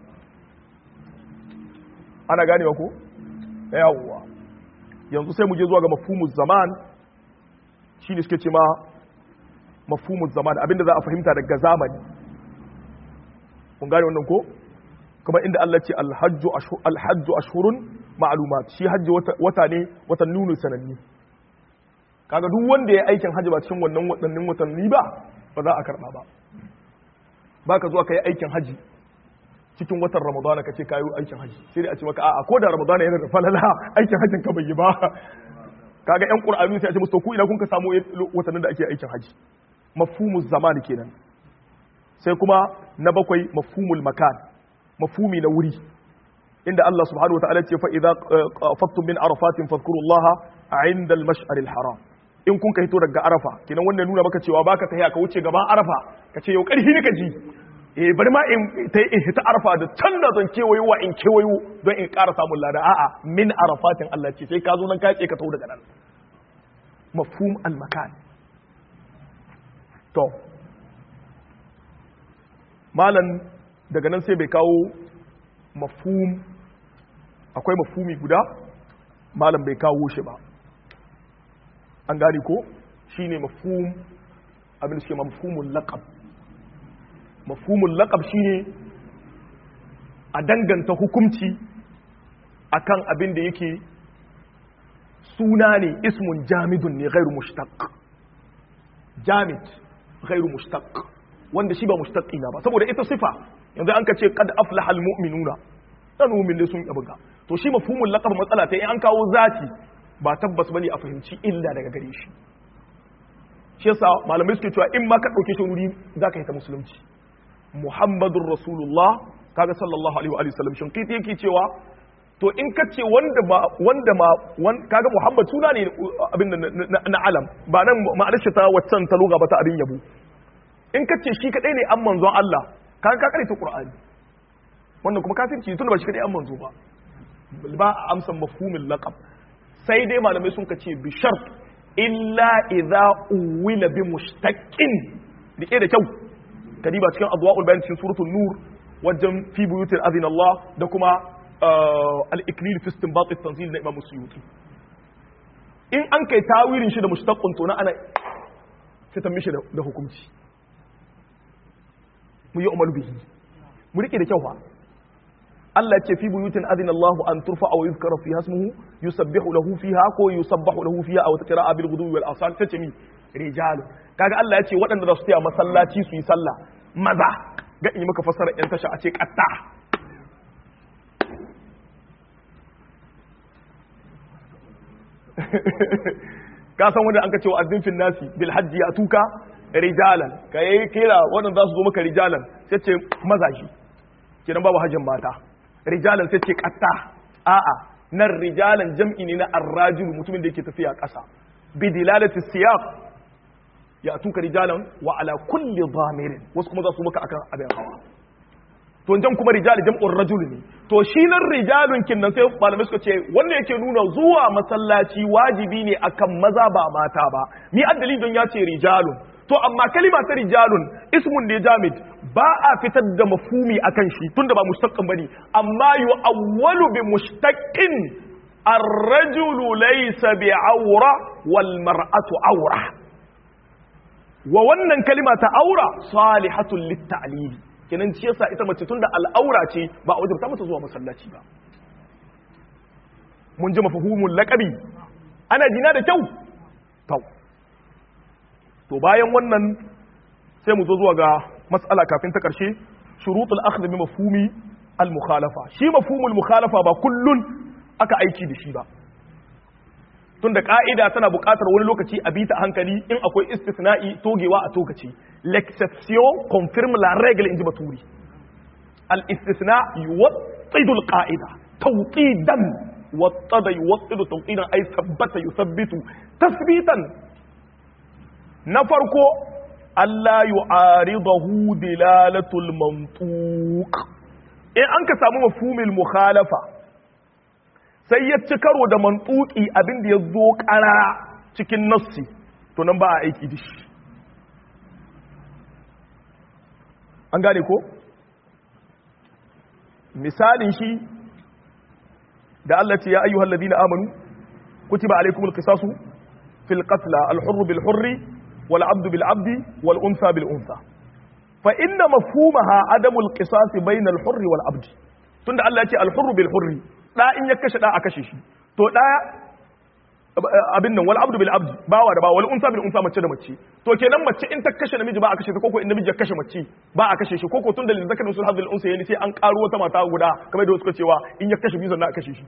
ana ganewa ko yawwa yanzu sai mu je zuwa ga mafhumul zaman shi ne suke ce ma mafhumul zaman abinda za a fahimta daga zamani kun gane wannan ko kuma inda Allah ce alhajju ashhurun ma'lumat shi hajji wata ne watan nunu sananni kaga duk wanda ya aikin hajji ba cikin wannan wadannin watanni ba za a karba ba baka zuwa kai aikin hajji cikin watan ramadana kace kayi aikin hajji sai dai a ce maka a'a ko da ramadana yana da falala aikin hajjin ka bai yi ba kaga yan qur'ani sai a ce musu ku ina kun ka samu watannin da ake aikin haji mafhumuz zaman kenan sai kuma na bakwai mafhumul makan mafhumi na wuri inda Allah subhanahu wataala ya ce fa idza qafattum min arafatin fadhkurullaha 'inda al-mash'ar al-haram in kun ka hito daga arafa kenan wannan nuna maka cewa baka tahiya ka wuce gaban arafa kace yau karfi ne ka ji bari ma in ta arafa da can da zan kewayo in kewayo don in ƙara samun lada a'a min arafatin Allah ce sai ka zo nan ka ce ka tau daga nan mafhum al-makan to malan daga nan sai bai kawo mafhum akwai mafhumi guda malam bai kawo shi ba an gane ko shine mafhum abin da shi mafhumul laqab mafhumul laqab shine a danganta hukunci akan abin da yake suna ne ismun jamidun ne ghairu mushtaq jamid ghairu mushtaq wanda shi ba mushtaqi na ba saboda ita sifa yanzu an ka ce qad aflaha almu'minuna dan mu'min ne sun yabuga to shi mafhumul laqab matsala ta in an kawo zati ba tabbas bane a fahimci illa daga gare shi shi yasa malamai suke cewa in ma ka dauke shi wuri zaka yi ta musulunci Muhammadur Rasulullah kaga sallallahu alaihi wa sallam shin kiti yake cewa to in ka ce kaga Muhammad suna ne abin na alam ba nan ma'anar shi ta waccan ta lugha ba ta abin yabo in ka ce shi kadai ne an manzon Allah kaga ka karanta Qur'ani wannan kuma kafirci tun da ba shi kadai an manzo ba a amsan mafhumul laqab sai dai malamai sun kace bi shart illa idza uwila bi mushtaqin dike da kyau kadiba cikin adwaul bayan cikin suratul nur wajen fi buyutil azina Allah da kuma al-iklil fi istinbat at-tanzil na Imam Suyuti in an kai tawilin shi da mushtaqun to na ana fitan mishi da hukunci mu yi umaru bihi mu rike da kyau fa Allah ce fi buyutin adina Allah an turfa aw yuzkara fiha ismuhu yusabbihu lahu fiha ko yusabbahu lahu fiha aw taqra'a bil ghudwi wal asal tace mi rijal kaga Allah ya ce waɗanda za su tsaya masallaci su yi sallah maza ga in maka fassara yan tasha a ce qatta ka san wanda an ka ce wa azzin fil nasi bil hajji atuka rijalan kai kira waɗanda za su zo maka rijalan sai ce mazaji kenan babu hajjin mata rijalan sai ce qatta a'a nan rijalan jam'i ne na arrajul mutumin da yake tafiya ƙasa bi dilalati siyaq ya tuka rijalan wa ala kulli dhamirin wasu kuma za su maka akan abin hawa to jan kuma rijal jam'ur rajul ne to shi nan rijalun kin nan sai malamai suka ce wanda yake nuna zuwa masallaci wajibi ne akan maza ba mata ba ni addalin don ya ce rijalun to amma kalima ta rijalun ismun ne jamid ba a fitar da mafhumi akan shi tunda ba mustaqqin bane amma yu'awwalu bi mustaqqin ar-rajulu laysa bi'awra wal mar'atu awra wa wannan kalima ta aura salihatul lit-ta'lil kenan ci yasa ita mace tunda al'aura ce ba a wajibta mata zuwa masallaci ba mun ji mafhumul laqabi ana jina da kyau to bayan wannan sai mu zo zuwa ga mas'ala kafin ta karshe shurutul akhdh bi mafhumi al mukhalafa shi mafhumul mukhalafa ba kullun aka aiki da shi ba tunda ka'ida tana buƙatar wani lokaci a bita hankali in akwai istisna'i togewa a tokaci l'exception confirme la règle inji baturi al istisna yuwattidu al qa'ida tawqidan wattada yuwattidu tawqidan ay thabbata yuthabbitu tasbitan na farko Allah yu'aridahu dilalatul mantuq in an ka samu mafhumil mukhalafa sai ya ci karo da mantuki abin da ya zo karara cikin nassi to nan ba a aiki da shi an gane ko misalin shi da Allah ce ya ayyuhal ladina amanu kutiba alaykumul qisasu fil qatl al hurr bil hurr wal abd bil abd wal untha bil untha fa inna mafhumaha adamul qisas bayna al hurr wal abd tunda Allah ya ce al hurr bil hurr da in ya kashe da a kashe shi to da abin nan wal abdu bil abdi bawa da bawa wal unsa bil unsa mace da mace to kenan mace in ta kashe namiji ba a kashe ta koko in namiji ya kashe mace ba a kashe shi koko tun da zakar usul hadil unsa yani sai an karo wata mata guda kamar da suka cewa in ya kashe biyu sannan a kashe shi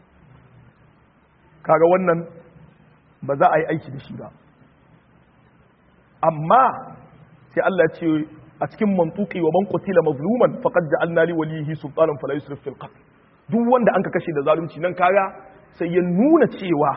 kaga wannan ba za a yi aiki da shi ba amma sai Allah ya ce a cikin mantuqi wa man qutila mazluman faqad ja'alna li walihi sultanan fala yusrif fil qatl duk wanda an ka kashe da zalunci nan kaga sai ya nuna cewa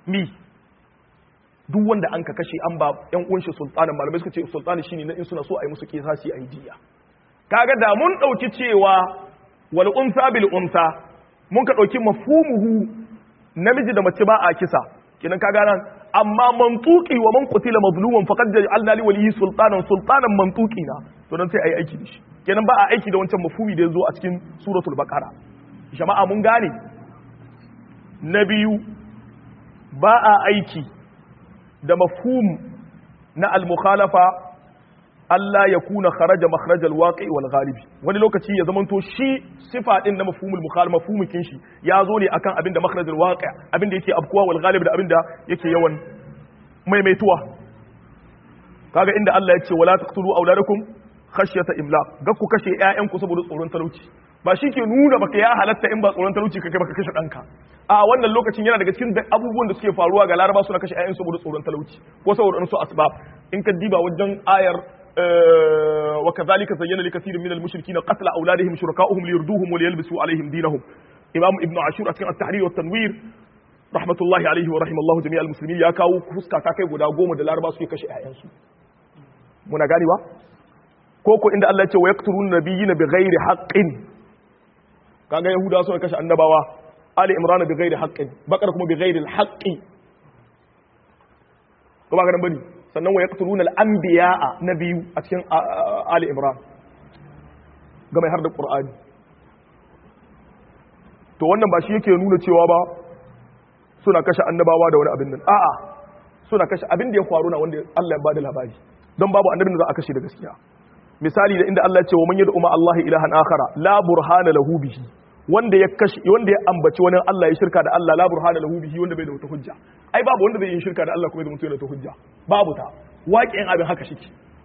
duk wanda an ka kashe an ba yan uwanshi sultanin malamai suka ce sultani shine na in suna so a yi musu kisasi a yi diya kaga da mun dauki cewa wal unsa bil unsa mun ka dauki mafhumuhu namiji da mace ba a kisa kenan kaga nan amma mantuqi wa man qutila mazluman faqad ja'alna li walihi sultanan mantuqi na to dan sai ayi aiki da shi kenan ba a aiki da wancan mafhumi da yazo a cikin suratul baqara jama'a mun gane na biyu ba a aiki da mafhum na al-mukhalafa Allah ya kuna kharaja makhraj al-waqi wal ghalibi wani lokaci ya zamanto shi sifa din na mafhumul mukhalafa mafhumin shi ya zo ne akan abinda makhraj al-waqi abinda yake abkuwa wal ghalib da abinda yake yawan maimaituwa kaga inda Allah ya ce wala taqtulu auladakum khashyata imlaq ga ku kashe ƴaƴanku saboda tsoron talauci ba shi ke nuna baka ya halatta in ba tsoron talauci kake baka kashe ɗanka a wannan lokacin yana daga cikin abubuwan da suke faruwa ga laraba suna kashe ƴaƴan saboda tsoron talauci ko saboda su asbab in ka diba wajen ayar wa kadhalika zayyana likathirin minal mushrikeena qatla awladihim shuraka'uhum liyurduhum wa liyalbisu alaihim dinahum imam ibn ashur a cikin at-tahrir wa tanwir rahmatullahi alaihi wa rahimallahu jami'al muslimin ya kawo fuska ta kai guda 10 da laraba suke kashe ƴaƴansu muna ganewa ko inda Allah ya ce wa yaqtulun nabiyina bighairi haqqin kaga yahudawa suna kashe annabawa ali imran bi ghairi haqqin bakar kuma bi ghairi al-haqqi ko ba garan bane sannan wa yaqtuluna al-anbiya'a nabiyu a cikin ali imran ga mai har da qur'ani to wannan ba shi yake nuna cewa ba suna kashe annabawa da wani abin nan a'a suna kashe abin da ya faru na wanda Allah ya bada labari don babu annabin da za a kashe da gaskiya misali da inda Allah ya ce wa man yad'u ma Allah ilahan akhara la burhana lahu bihi wanda ya kashe wanda ya ambaci wani Allah ya shirka da Allah la burhana lahu bihi wanda bai da wata hujja ai babu wanda zai yi shirka da Allah kuma zai mutu da wata hujja babu ta waƙin abin haka shi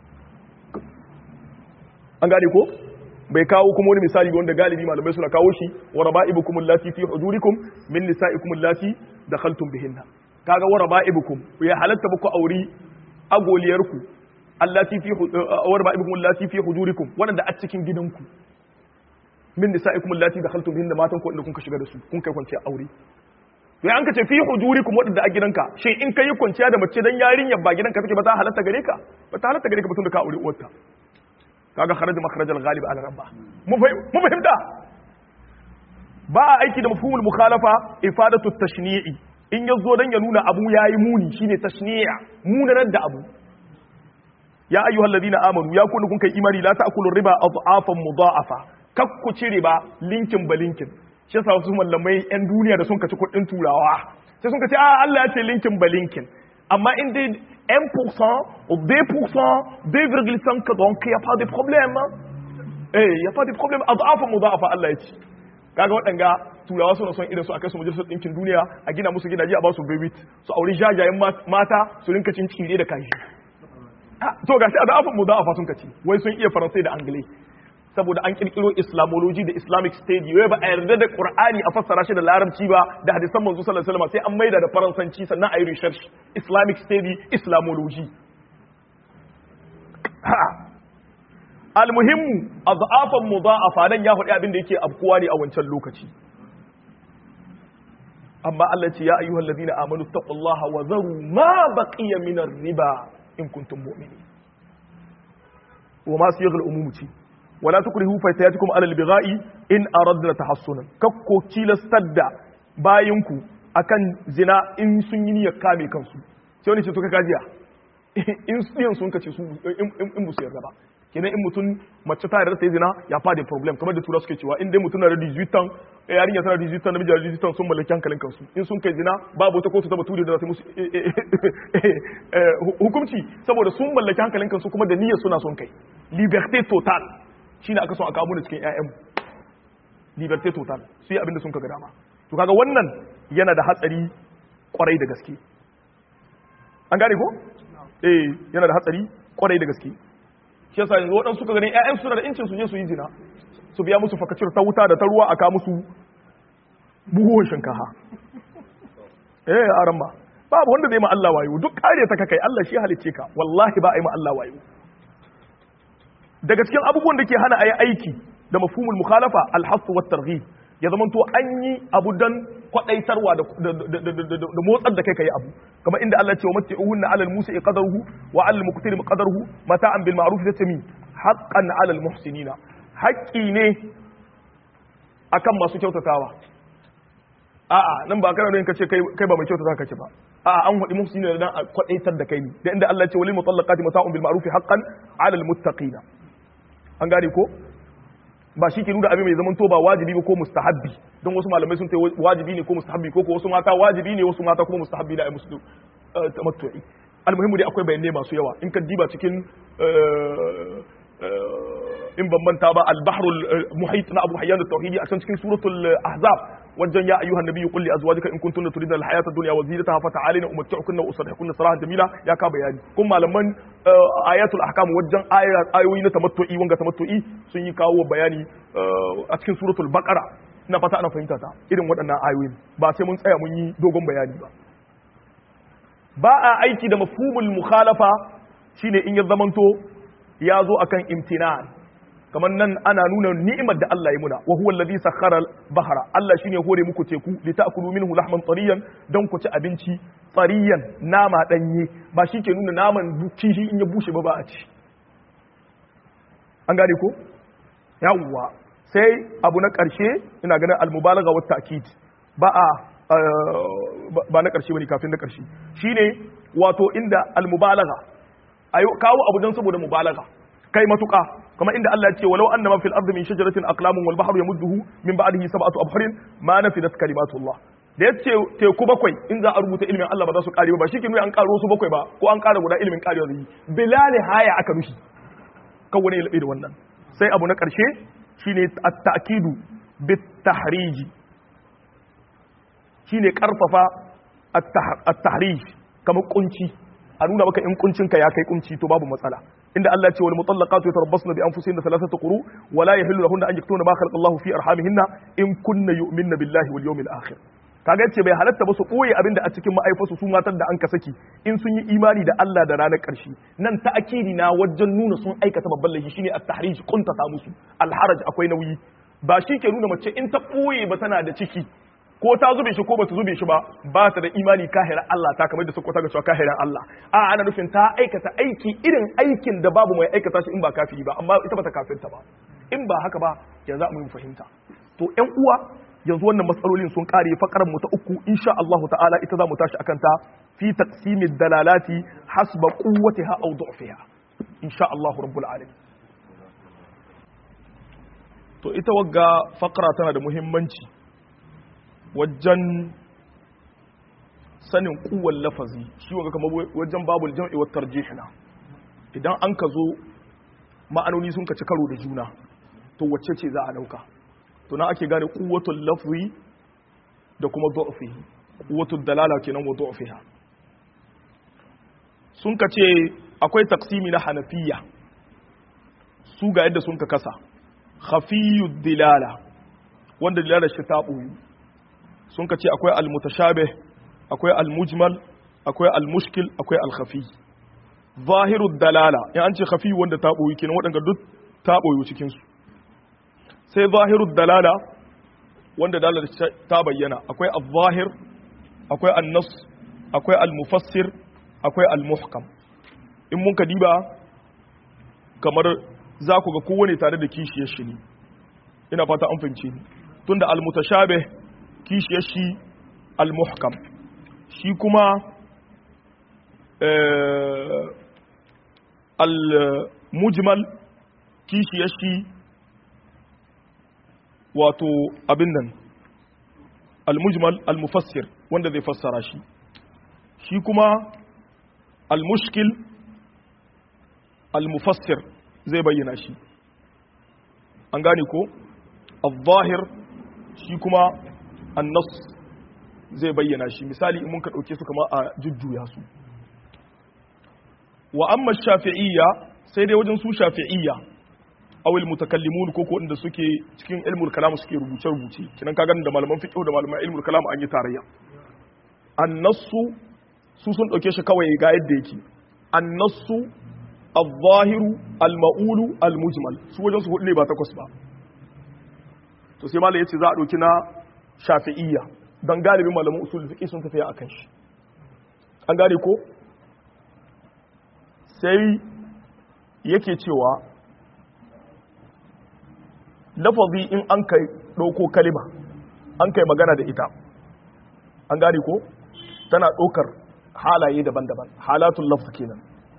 an gane ko bai kawo kuma wani misali ga wanda galibi malamai suna kawo shi wa raba'ibukum allati fi hujurikum min nisa'ikum allati dakhaltum bihinna kaga wa raba'ibukum ya halatta muku auri agoliyarku allati fi wa raba'ibukum allati fi hujurikum wanda a cikin gidanku min nisa'ikum allati dakhaltum bihinna matan ku wanda kun ka shiga da su kun kai kwanciya aure to an ka ce fi hujurikum wanda a gidanka shin in kai kwanciya da mace dan yarinya ba gidanka take ba ta halatta gare ka ba ta halatta gare ka ba tun da ka aure uwarta kaga kharaja makharajal ghalib ala rabba mu fahimta ba a aiki da mafhumul mukhalafa ifadatu tashni'i in yazo dan ya nuna abu yayi muni shine tashni'a munanar da abu ya ayyuhal ladina amanu ya kullu kun kai imani la ta'kulu riba adhafan mudha'afa kakku ci riba linkin balinkin shi yasa wasu mallamai yan duniya da sun kaci kudin turawa sai sun kace Allah ya ce linkin balinkin amma in dai 1% ou 2%, 2,5%, donc il n'y a pas de problème. Il n'y a pas de problème. Adhafa mudhafa Allah ya ce. Kaga waɗanga turawa suna son irin su a kai su majalisar ɗinkin duniya a gina musu gidaje a ba su bebit su auri jajayen mata su rinka cin cire da kashi. To gashi adhafa mudhafa sun kaci wai sun iya faransai da anglai. Saboda an kirkiro islamology da islamic state yau ba a yarda da qur'ani a fassara shi da larabci ba da hadisan manzo sallallahu alaihi wasallam sai an maida da faransanci sannan a yi research islamic study islamology almuhimmu adhafan mudha'afa nan ya faɗi abin da yake abkuwa ne a wancan lokaci amma Allah ce ya ayyuhal ladina amanu taqullaha wa dharu ma baqiya min ar-riba in kuntum mu'minin wa ma siyaghal umumuti wala tukrihu faytayatikum ala al-bigha'i in aradna tahassunan kakko kilastadda bayinku akan zina in sun yi niyyar kame kansu sai wani ce to ka kajiya in sun kace su in busu yarda ba kenan in mutum mace ta yarda ta yi zina ya fa da problem kamar da tura suke cewa in dai mutum na da 18 ans yarinya tana da 18 ans namiji da 18 ans sun mallaki hankalin kansu in sun kai zina babu wata kotu ta bature da za ta musu hukunci saboda sun mallaki hankalin kansu kuma da niyyar suna son kai liberté totale shine aka son aka abu da cikin ƴaƴan liberté totale su yi abinda sun kaga dama to kaga wannan yana da hatsari kwarai da gaske an gane ko yana da hatsari kwarai da gaske shi yasa yanzu waɗansu suka gani ƴaƴan suna da incin su je su yi zina su biya musu fakacir ta wuta da ta ruwa aka musu buhuhun shinkafa aran ba babu wanda zai ma Allah wayo duk kare ta kai Allah shi halicce ka wallahi ba a yi ma Allah wayo daga cikin abubuwan da ke hana a yi aiki da mafhumul mukhalafa alhasu wat targhib ya zama to an yi abu dan kwadaitarwa da motsar da kai abu kamar inda Allah ya ce wa matti'uhunna 'alal musi'i qadaruhu wa 'alal muqtiri qadaruhu mata'an bil ma'ruf tatami haqqan 'alal muhsinina haqqi ne akan masu kyautatawa a'a nan ba kana ne kace kai ba mai kyautata kace ba a'a an hudi muhsinina dan a kwadaitar da kai ne da inda Allah ya ce walil mutallaqati mata'un bil ma'ruf haqqan 'alal muttaqina an gane ko ba shi ke nuna abin mai zaman to ba wajibi ba ko mustahabbi don wasu malamai sun ce wajibi ne ko mustahabbi ko wasu mata wajibi ne wasu mata kuma mustahabbi ne a musu tamattu'i almuhimmu dai akwai bayanai masu yawa in ka diba cikin in bambanta ba al-bahrul muhit na Abu Hayyan at-Tauhidi a cikin suratul Ahzab wajen ya ayyuhan nabiyyu qul li azwajika in kuntunna turidna al-hayata ad-dunya wa zinataha fata'alina umatti'ukunna wa usarrihukunna sarahan jamila ya ka bayani kun malaman ayatul ahkam wajen ayoyi na tamattu'i wanga tamattu'i sun yi kawo bayani a cikin suratul baqara ina fata ana fahimta ta irin waɗannan ayoyin ba sai mun tsaya mun yi dogon bayani ba a aiki da mafhumul mukhalafa shine in ya zamanto ya zo akan imtinan kamar nan ana nuna ni'imar da Allah ya muna wa huwa alladhi sakhara al-bahra Allah shine hore muku teku li ta'kulu minhu lahman tariyan dan ku ci abinci tariyan nama danye ba shi ke nuna naman kishi in ya bushe ba a ci an gane ko yawwa sai abu na ƙarshe ina ganin al-mubalagha wa ta'kid ba na ƙarshe bane kafin na ƙarshe shine wato inda al-mubalagha ayo kawo abu dan saboda mubalagha kai matuƙa kamar inda Allah ya ce walau annama fil ardi min shajaratin aqlamun wal bahru yamudduhu min ba'dihi sab'atu abhurin ma nafidat kalimatullah da yace teku bakwai in za a rubuta ilimin Allah ba za su kare ba shike nuni an karo su bakwai ba ko an kara guda ilimin karewa zai bilal haya aka rushi kan wani ya da wannan sai abu na ƙarshe shine at-ta'kidu bit-tahrij shine karfafa at-tahrij kamar kunci a nuna maka in kuncinka ya kai kunci to babu matsala inda Allah ya ce wal mutallaqatu yatarabbasna bi anfusihinna thalathata quru wa la yahillu lahunna an yaktuna ma khalaqa Allahu fi arhamihinna in kunna yu'minna billahi wal yawmil akhir kaga yace bai halatta ba su boye abinda a cikin ma'aifarsu su matan da an ka saki in sun yi imani da Allah da ranar ƙarshe nan ta'akidi na wajen nuna sun aikata babban laifi shine at-tahrij kuntata musu al-haraj akwai nauyi ba shi ke nuna mace in ta boye ba tana da ciki ko ta zube shi ko bata zube shi ba ta da imani kahira Allah ta kamar da su kwata ga cewa kahiran Allah ana nufin ta aikata aiki irin aikin da babu mai aikata shi in ba kafiri ba amma ita bata kafirta ba in ba haka ba ya za mu fahimta to ƴan uwa yanzu wannan matsalolin sun kare fakarar mu ta uku insha Allah ta'ala ita za mu tashi akan ta fi taqsimid dalalati hasba quwwatiha aw du'fiha insha Allah rabbul alamin to ita wagga fakara tana da muhimmanci wajen sanin kuwar lafazi shi wanga kamar wajen babul jam'i wa tarjihna idan an ka zo ma'anoni sun ka ci karo da juna to wacce ce za a dauka to na ake gane kuwatul lafzi da kuma du'fihi kuwatul dalala kenan wa du'fiha sun ka ce akwai taqsimi na hanafiya su ga yadda sun ka kasa khafiyud dilala wanda dilala shi ta buyu sun ka ce akwai al-mutashabih akwai al-mujmal akwai al-mushkil akwai al-khafi zahirud dalala in an ce khafi wanda ta boye kenan wadanda duk ta boye cikin su sai zahirud dalala wanda dalala ta bayyana akwai al-zahir akwai an-nass akwai al-mufassir akwai al-muhkam in mun ka diba kamar za ku ga kowane tare da kishiyar shi ne ina fata an fahimce ni tunda al-mutashabih kishiyar shi al-muhkam shi kuma al-mujmal kishiyar shi wato abin nan al-mujmal al-mufassir wanda zai fassara shi shi kuma al-mushkil al-mufassir zai bayyana shi an gane ko al-zahir shi kuma annas zai bayyana shi misali in mun ka dauke su kama a jujjuya su wa amma shafi'iyya sai dai wajen su shafi'iyya awil mutakallimun ko ko inda suke cikin ilmul kalam suke rubuce rubuce kinan kaga da malaman fiqh da malaman ilmul kalam an yi tarayya annasu su sun dauke shi kawai ga yadda yake annasu al-zahiru al-ma'ulu al-mujmal su wajen su hudu ne ba takwas ba to sai malai yace za a dauki na shafi'iyya don galibin malamin usul fiqh sun tafiya akan shi an gane ko sai yake cewa lafazi in an kai dauko kalima an kai magana da ita an gane ko tana ɗaukar halaye daban-daban halatul lafz kenan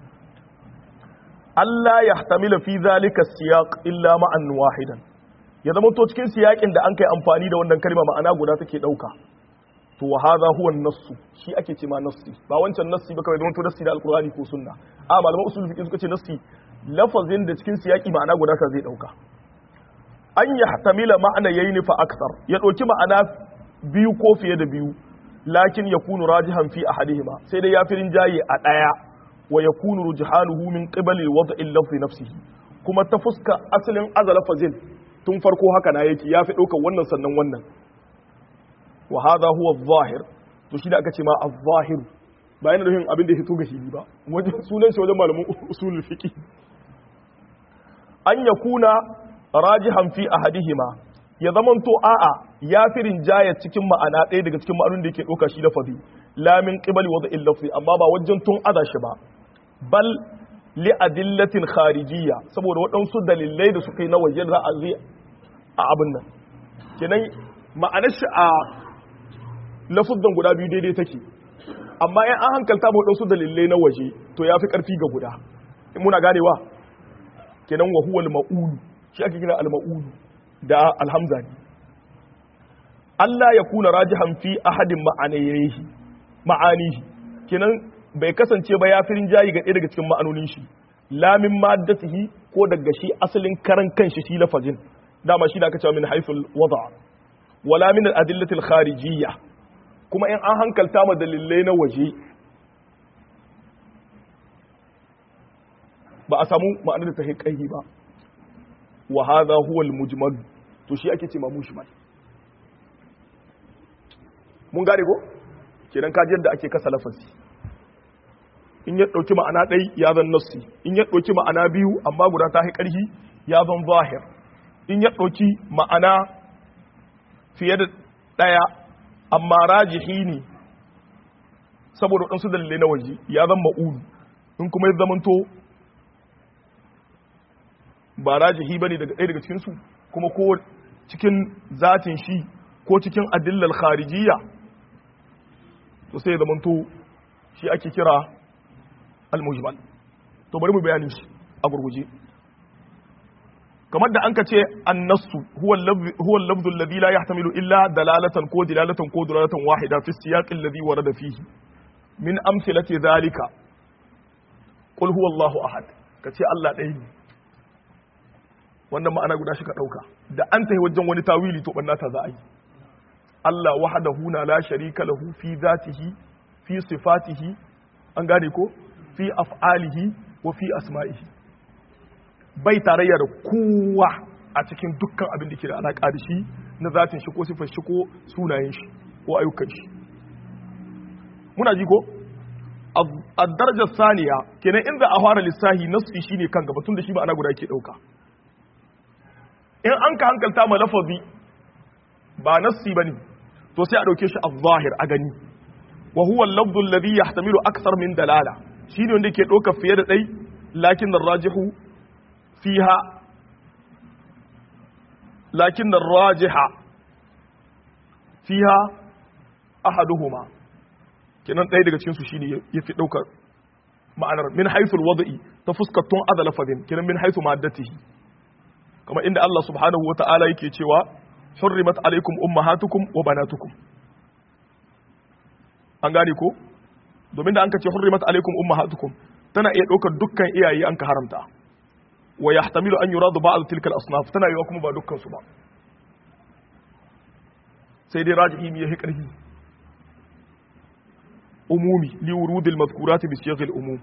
Allah ya tamila fi zalika siyaq illa ma'an wahidan ya zama to cikin siyakin da an kai amfani da wannan kalma ma'ana guda take dauka to wa hadha huwa an-nass shi ake ce ma nassi ba wancan nassi ba kawai don to nassi da alqur'ani ko sunna a malaman usul fiqh suka ce nassi lafazin da cikin siyaki ma'ana guda ta zai dauka an yahtamila ma'ana yayin fa akthar ya dauki ma'ana biyu ko fiye da biyu lakin yakunu rajihan fi ahadihima sai dai yafirin jayi a daya wa yakunu rujhanuhu min qibali wad'i al-lafzi nafsihi kuma ta fuska asalin azalafazin tun farko haka na yake ya fi ɗaukar wannan sannan wannan wa hadha huwa adh-dhahir to shi da aka ce ma adh-dhahir ba yana nufin abin da ya fito ga shi ba wajen sunan shi wajen malamin usulul fiqh an yakuna rajihan fi ahadihima ya zamanto a'a ya fi rinjaya cikin ma'ana ɗaya daga cikin ma'anun da yake ɗauka shi lafazi la min qibali wada'il lafzi amma ba wajen tun aza shi ba bal li adillatin kharijiyya saboda waɗansu dalilai da suka yi na waje za a zai a abin nan kenan ma'anar shi a lafuzan guda biyu daidai take amma in an hankalta ba wadansu dalilai na waje to yafi karfi ga guda in muna ganewa kenan wa huwa al-ma'ul shi ake kira al-ma'ul da alhamza ne Allah ya kuna rajihan fi ahadin ma'anihi kenan bai kasance ba ya firin jayi ga ɗaya daga cikin ma'anonin shi lamin maddatihi ko daga shi asalin karan kanshi shi lafazin dama shi da aka cewa min haiful wada wala min al-adillatil kharijiyya kuma in an hankalta ma dalilai na waje ba a samu ma'anar da ta haƙƙahi ba wa hadha huwa al-mujmal to shi ake ce ma mushmal mun gane ko kenan kaji yadda ake kasa lafazi in ya dauki ma'ana ɗai ya zan nassi in ya dauki ma'ana biyu amma guda ta ƙarfi ya zan zahir in ya dauki ma'ana fiye da ɗaya amma rajihi ne saboda waɗansu dalilai na waje ya zan ma'ulu in kuma ya zamanto ba rajihi bane daga ɗaya daga cikinsu kuma ko cikin zatin shi ko cikin adillal kharijiyya to sai ya zamanto shi ake kira al-mujmal to bari mu bayanin shi a gurguje kamar da an ka ce an-nassu huwa al-lafzu alladhi la yahtamilu illa dalalatan ko dilalatan ko dalalatan wahida fi siyaq alladhi warada fihi min amthilati dhalika qul huwa Allahu ahad kace Allah ɗaya ne wannan ma'ana guda shi ka dauka da an tahi wajen wani tawili to banna ta za a yi Allah wahdahu la sharika lahu fi dhatihi fi sifatihi an gane ko fi af'alihi wa fi asma'ihi bai tarayya da kowa a cikin dukkan abin da ke da alaka da shi na zatin shi ko sifar shi ko sunayen shi ko ayyukan shi muna ji ko a darajar saniya kenan inda a fara lissahi nasfi shine kan gaba tun da shi ba ana guda ke dauka in an ka hankalta ma lafazi ba nassi bane to sai a dauke shi az-zahir a gani wa huwa al-lafdhu alladhi yahtamilu akthar min dalala shine wanda yake dauka fiye da dai lakin ar-rajihu fiha lakin ar-rajiha fiha ahaduhuma kenan dai daga cikin su shine yafi dauka ma'anar min haythu al-wad'i ta fuskatun adala fadin kenan min haythu maddatihi kamar inda Allah subhanahu wata'ala yake cewa hurrimat alaikum ummahatukum wa banatukum an gane ko domin da an ka ce hurrimat alaikum ummahatukum tana iya ɗaukar dukkan iyaye an ka haramta wa yahtamilu an yuradu ba'd tilka al-asnaf tana yiwa kuma ba dukkan su ba sai dai rajihi mi yahi karfi umumi li wurud al-madhkurat bi siyaq al-umum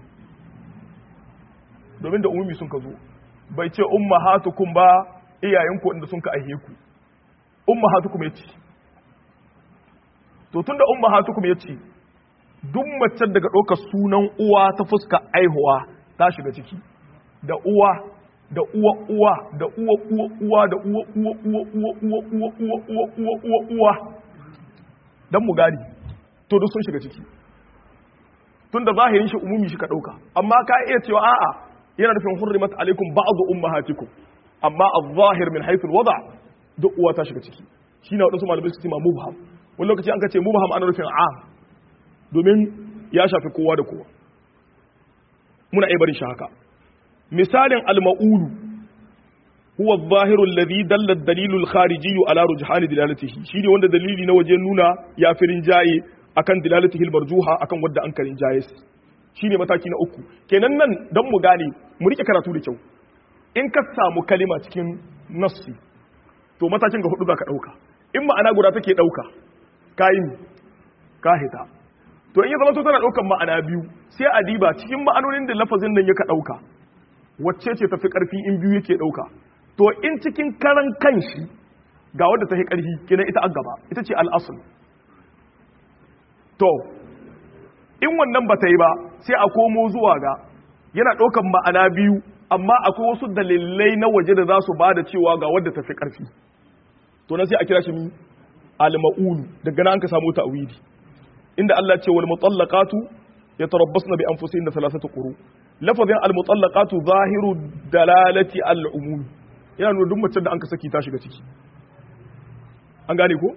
domin da umumi sun ka zo bai ce ummahatukum ba iyayenku inda sun ka aihe ku ummahatukum yace to tunda ummahatukum yace duk mace daga ɗaukar sunan uwa ta fuska aihuwa ta shiga ciki da uwa da uwa uwa da uwa uwa uwa da uwa uwa uwa uwa uwa uwa uwa uwa uwa uwa uwa dan mu gani to duk sun shiga ciki tunda zahirin shi umumi shi ka ɗauka amma ka iya cewa a'a yana nufin hurrimat alaikum ba'd ummahatikum amma az-zahir min haythu al-wada' duk uwa ta shiga ciki shine wadansu malamai su ce ma mubham wani lokaci an ka ce mubham ana nufin am domin ya shafi kowa da kowa muna iya bari shi haka misalin al-ma'ulu huwa adh-dhahiru alladhi dalla ad-dalilu al-kharijiyyu ala rujhani dilalatihi shine wanda dalili na waje nuna ya firin jaye akan dilalatihi al-marjuha akan wanda an karin jaye shine mataki na uku kenan nan dan mu gane mu rike karatu da kyau in ka samu kalima cikin nassi to matakin ga hudu zaka dauka in ma'ana guda take dauka kayin ka hita to in ya zama to tana daukan ma'ana biyu sai a diba cikin ma'anonin da lafazin nan yake dauka wacce ce tafi karfi in biyu yake dauka to in cikin karan kanshi ga wanda tafi karfi kenan ita gaba ita ce al-asl to in wannan bata yi ba sai a komo zuwa ga yana daukan ma'ana biyu amma akwai wasu dalilai na waje da za su bada cewa ga wanda tafi karfi to nan sai a kira shi al-ma'ul daga nan ka samu ta'wili inda Allah ce wal mutallaqatu yatarabbasna bi anfusihinna thalathata quru lafazin al mutallaqatu zahiru dalalati al umum yana nuna duk mace da an ka saki ta shiga ciki an gane ko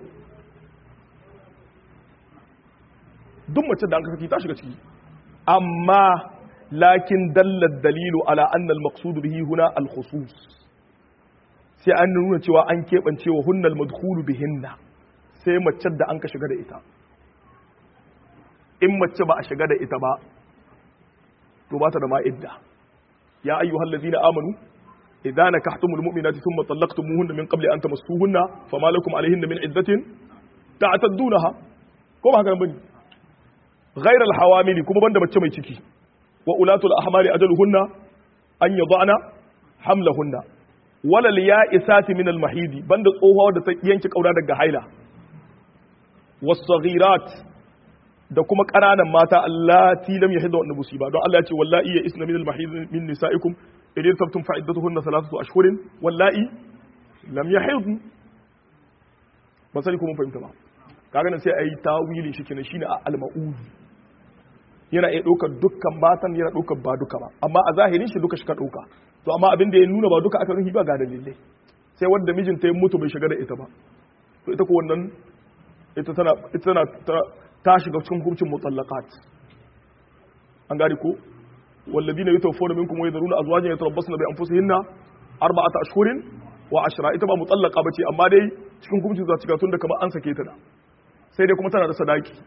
duk mace da an saki ta shiga ciki amma lakin dalla dalilu ala anna al-maqsud bihi huna al-khusus sai an nuna cewa an keɓance wa hunnal madkhulu bihinna sai mace da an ka shiga da ita in mace ba a shiga da ita ba to ba ta da ma'idda ya ayyuhal ladina amanu idza nakahtumul mu'minati thumma talaqtumuhunna min qabli an tamassuhunna fama lakum alayhinna min iddatin ta'taddunaha ko ba haka bane ghayra al-hawamili kuma banda mace mai ciki wa ulatul ahmali ajaluhunna an yadana hamlahunna walal ya'isati min al-mahidi banda tsohuwa da ta yanke kaura daga haila was-saghirat da kuma ƙananan mata allati lam yahidda wannan musiba don Allah ya ce wallahi ya isna min al-mahid min nisaikum idan tabtum fa'iddatuhunna thalathatu ashhurin wallahi lam yahid ba sai kuma fahimta ba kaga nan sai ayi tawilin shi kenan shine al-ma'ud yana iya ɗaukar dukkan matan yana ɗaukar ba duka ba amma a zahirin shi duka shi ka ɗauka to amma abin da ya nuna ba duka aka nufi ba ga dalilai sai wanda mijinta ya mutu bai shiga da ita ba to ita ko wannan ita tana ta shiga cikin hukuncin mutallaqat an gari ko walladina yatawaffawna minkum wa yadhuruna azwajan yatarabbasna bi anfusihinna arba'ata ashhurin wa ashra ita ba mutallaqa bace amma dai cikin hukuncin za ta shiga tun da kamar an sake ta da sai dai kuma tana da sadaki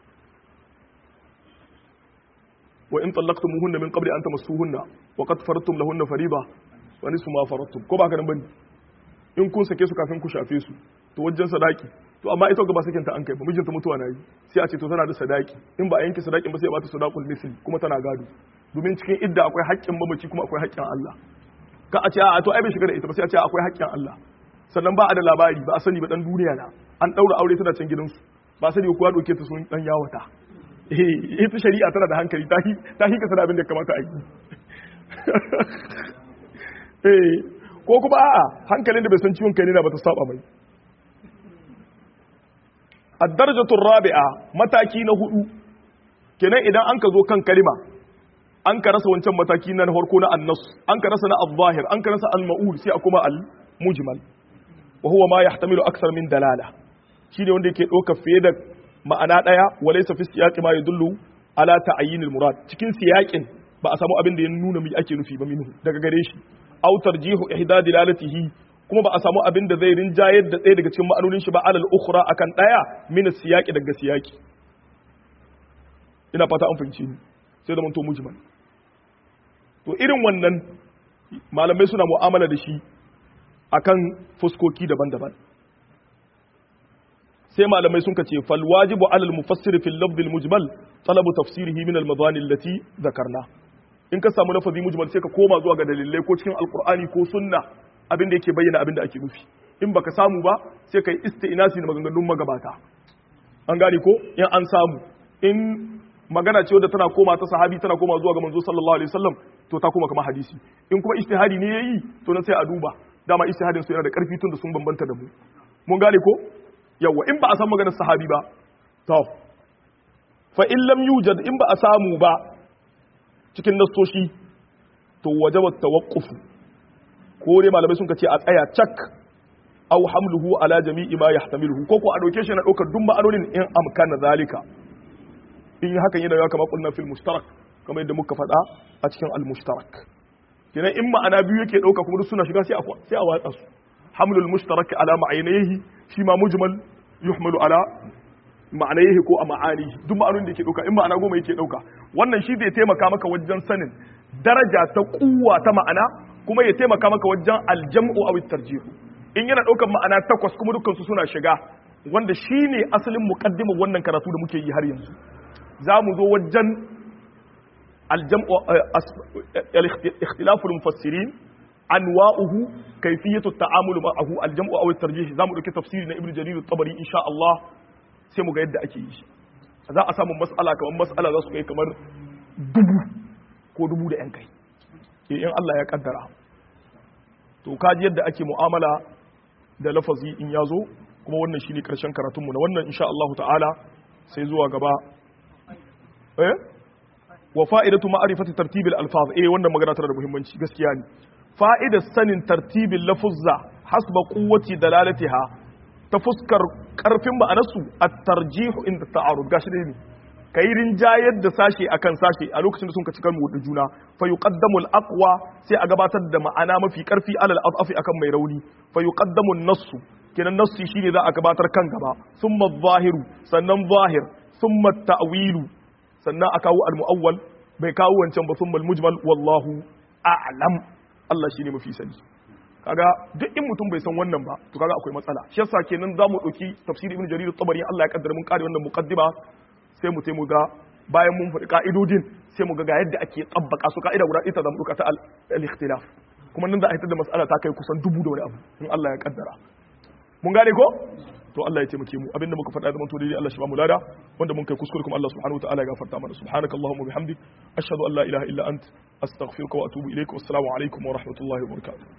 wa in tallaqtumuhunna min qabli an tamassuhunna wa qad faradtum lahunna fariida wa nisfu ma faradtum ko ba ka nan bane in kun sake su kafin ku shafe su to wajen sadaki to amma ita ba sakin ta an kai ba mijinta mutuwa na yi sai a ce to tana da sadaki in ba a yanke sadakin ba sai a bata sadaqul misli kuma tana gado domin cikin idda akwai haƙƙin mamaci kuma akwai haƙƙin Allah ka a ce a to ai bai shiga da ita ba sai a ce akwai haƙƙin Allah sannan ba a da labari ba a sani ba dan duniya na an daura aure tana can gidansu ba sani ko ya doke ta sun dan yawata ita shari'a tana da hankali ta hika sana abin da kamata a yi ko kuma a'a hankalin da bai san ciwon kai ne na ba ta saba mai ad-darajatu rabi'a mataki na 4 kenan idan an ka zo kan kalima an ka rasa wancan mataki na farko na annas an ka rasa na al-zahir an ka rasa al-ma'ul sai a kuma al-mujmal wa huwa ma yahtamilu akthar min dalala shine wanda yake doka fiye da ma'ana daya walaysa fi siyaqi ma yadullu ala ta'yin al-murad cikin siyaqin ba a samu abin da ya nuna mi ake nufi ba minhu daga gare shi aw tarjihu ihda dilalatihi kuma ba a samu abin da zai rinjayar da ɗaya daga cikin ma'anonin shi ba alal ukhra akan ɗaya min siyaqi daga siyaqi ina fata an fahimci ni sai da manto mujmal to irin wannan malamai suna mu'amala da shi akan fuskoki daban-daban sai malamai sun kace fal wajibu alal mufassir fil lafz al mujmal talabu tafsirihi min al madani allati dhakarna in ka samu lafazi mujmal sai ka koma zuwa ga dalilai ko cikin alqur'ani ko sunna abin da yake bayyana abin da ake nufi in baka samu ba sai kai isti'nasi da maganganun magabata an gane ko in an samu in magana ce wadda tana koma ta sahabi tana koma zuwa ga manzo sallallahu alaihi wasallam to ta koma kamar hadisi in kuma ijtihadi ne yayi to nan sai a duba dama ijtihadin su yana da karfi tun da sun bambanta da mu mun gane ko yawa in ba a san maganar sahabi ba to fa in lam yujad in ba a samu ba cikin nasoshi to wajaba tawaqquf ko dai malamai sun ce a tsaya cak aw hamluhu ala jami'i ma yahtamiluhu ko ko a dauke shi na daukar duk ma'anonin in amkana zalika in hakan yana yawa kamar kunna fil mushtarak kamar yadda muka faɗa a cikin al mushtarak kenan in ma'ana biyu yake dauka kuma duk suna shiga sai a watsa su hamlul mushtarak ala ma'anihi shi ma mujmal yuhmalu ala ma'anihi ko a ma'ani duk ma'anonin da yake dauka in ma'ana goma yake dauka wannan shi zai taimaka maka wajen sanin daraja ta kuwa ta ma'ana kuma ya taimaka maka wajen aljam'u aw at-tarjih in yana daukar ma'ana 8 kuma dukkan su suna shiga wanda shine asalin muqaddimar wannan karatu da muke yi har yanzu zamu zo wajen aljam'u ikhtilaf al-mufassirin anwa'uhu kayfiyatu at-ta'amul ma'ahu aljam'u aw at-tarjih zamu dauki tafsiri na ibnu jarir at-tabari insha Allah sai mu ga yadda ake yi za a samu mas'ala za su kai kamar 1000 da yan kai in Allah ya kaddara to kaji yadda ake mu'amala da lafazi in ya zo kuma wannan shine karshen karatunmu na wannan insha Allah ta'ala sai zuwa gaba wa fa'idatu ma'rifati tartibil alfaz wannan magana tana da muhimmanci gaskiya ne fa'idar sanin tartibin lafuzza hasba quwwati dalalatiha ta fuskar karfin ma'anarsu at-tarjihu inda ta'arud gashi dai ne kai rinjayar da sashe akan sashe a lokacin da sun ka cikar mu da juna fa yuqaddamu al-aqwa sai a gabatar da ma'ana mafi karfi alal adhafi akan mai rauni fa yuqaddamu an-nassu kenan nassi shine za a gabatar kan gaba summa adh-dhahiru sannan zahir summa at-ta'wilu sannan a kawo al-mu'awwal bai kawo wancan ba summa al-mujmal wallahu a'lam Allah shine mafi sani kaga duk in mutum bai san wannan ba to kaga akwai matsala shi yasa kenan zamu dauki tafsir ibn jarir at-tabari Allah ya kaddara mun kare wannan muqaddima sai mu taimu ga bayan mun faɗi ka'idodin sai mu ga yadda ake tsabbaka su ka'ida guda ita zamu dauka ta al-ikhtilaf kuma nan za a hitar da mas'ala ta kai kusan 1000 da wani abu in Allah ya kaddara mun gane ko to Allah ya taimake mu abinda muka faɗa zaman to dai Allah shi ba mu lada wanda mun kai kuskure kuma Allah subhanahu wa ta'ala ya gafarta mana subhanakallahumma bihamdik ashhadu an la ilaha illa ant astaghfiruka wa atubu ilaik wassalamu alaikum wa rahmatullahi wa barakatuh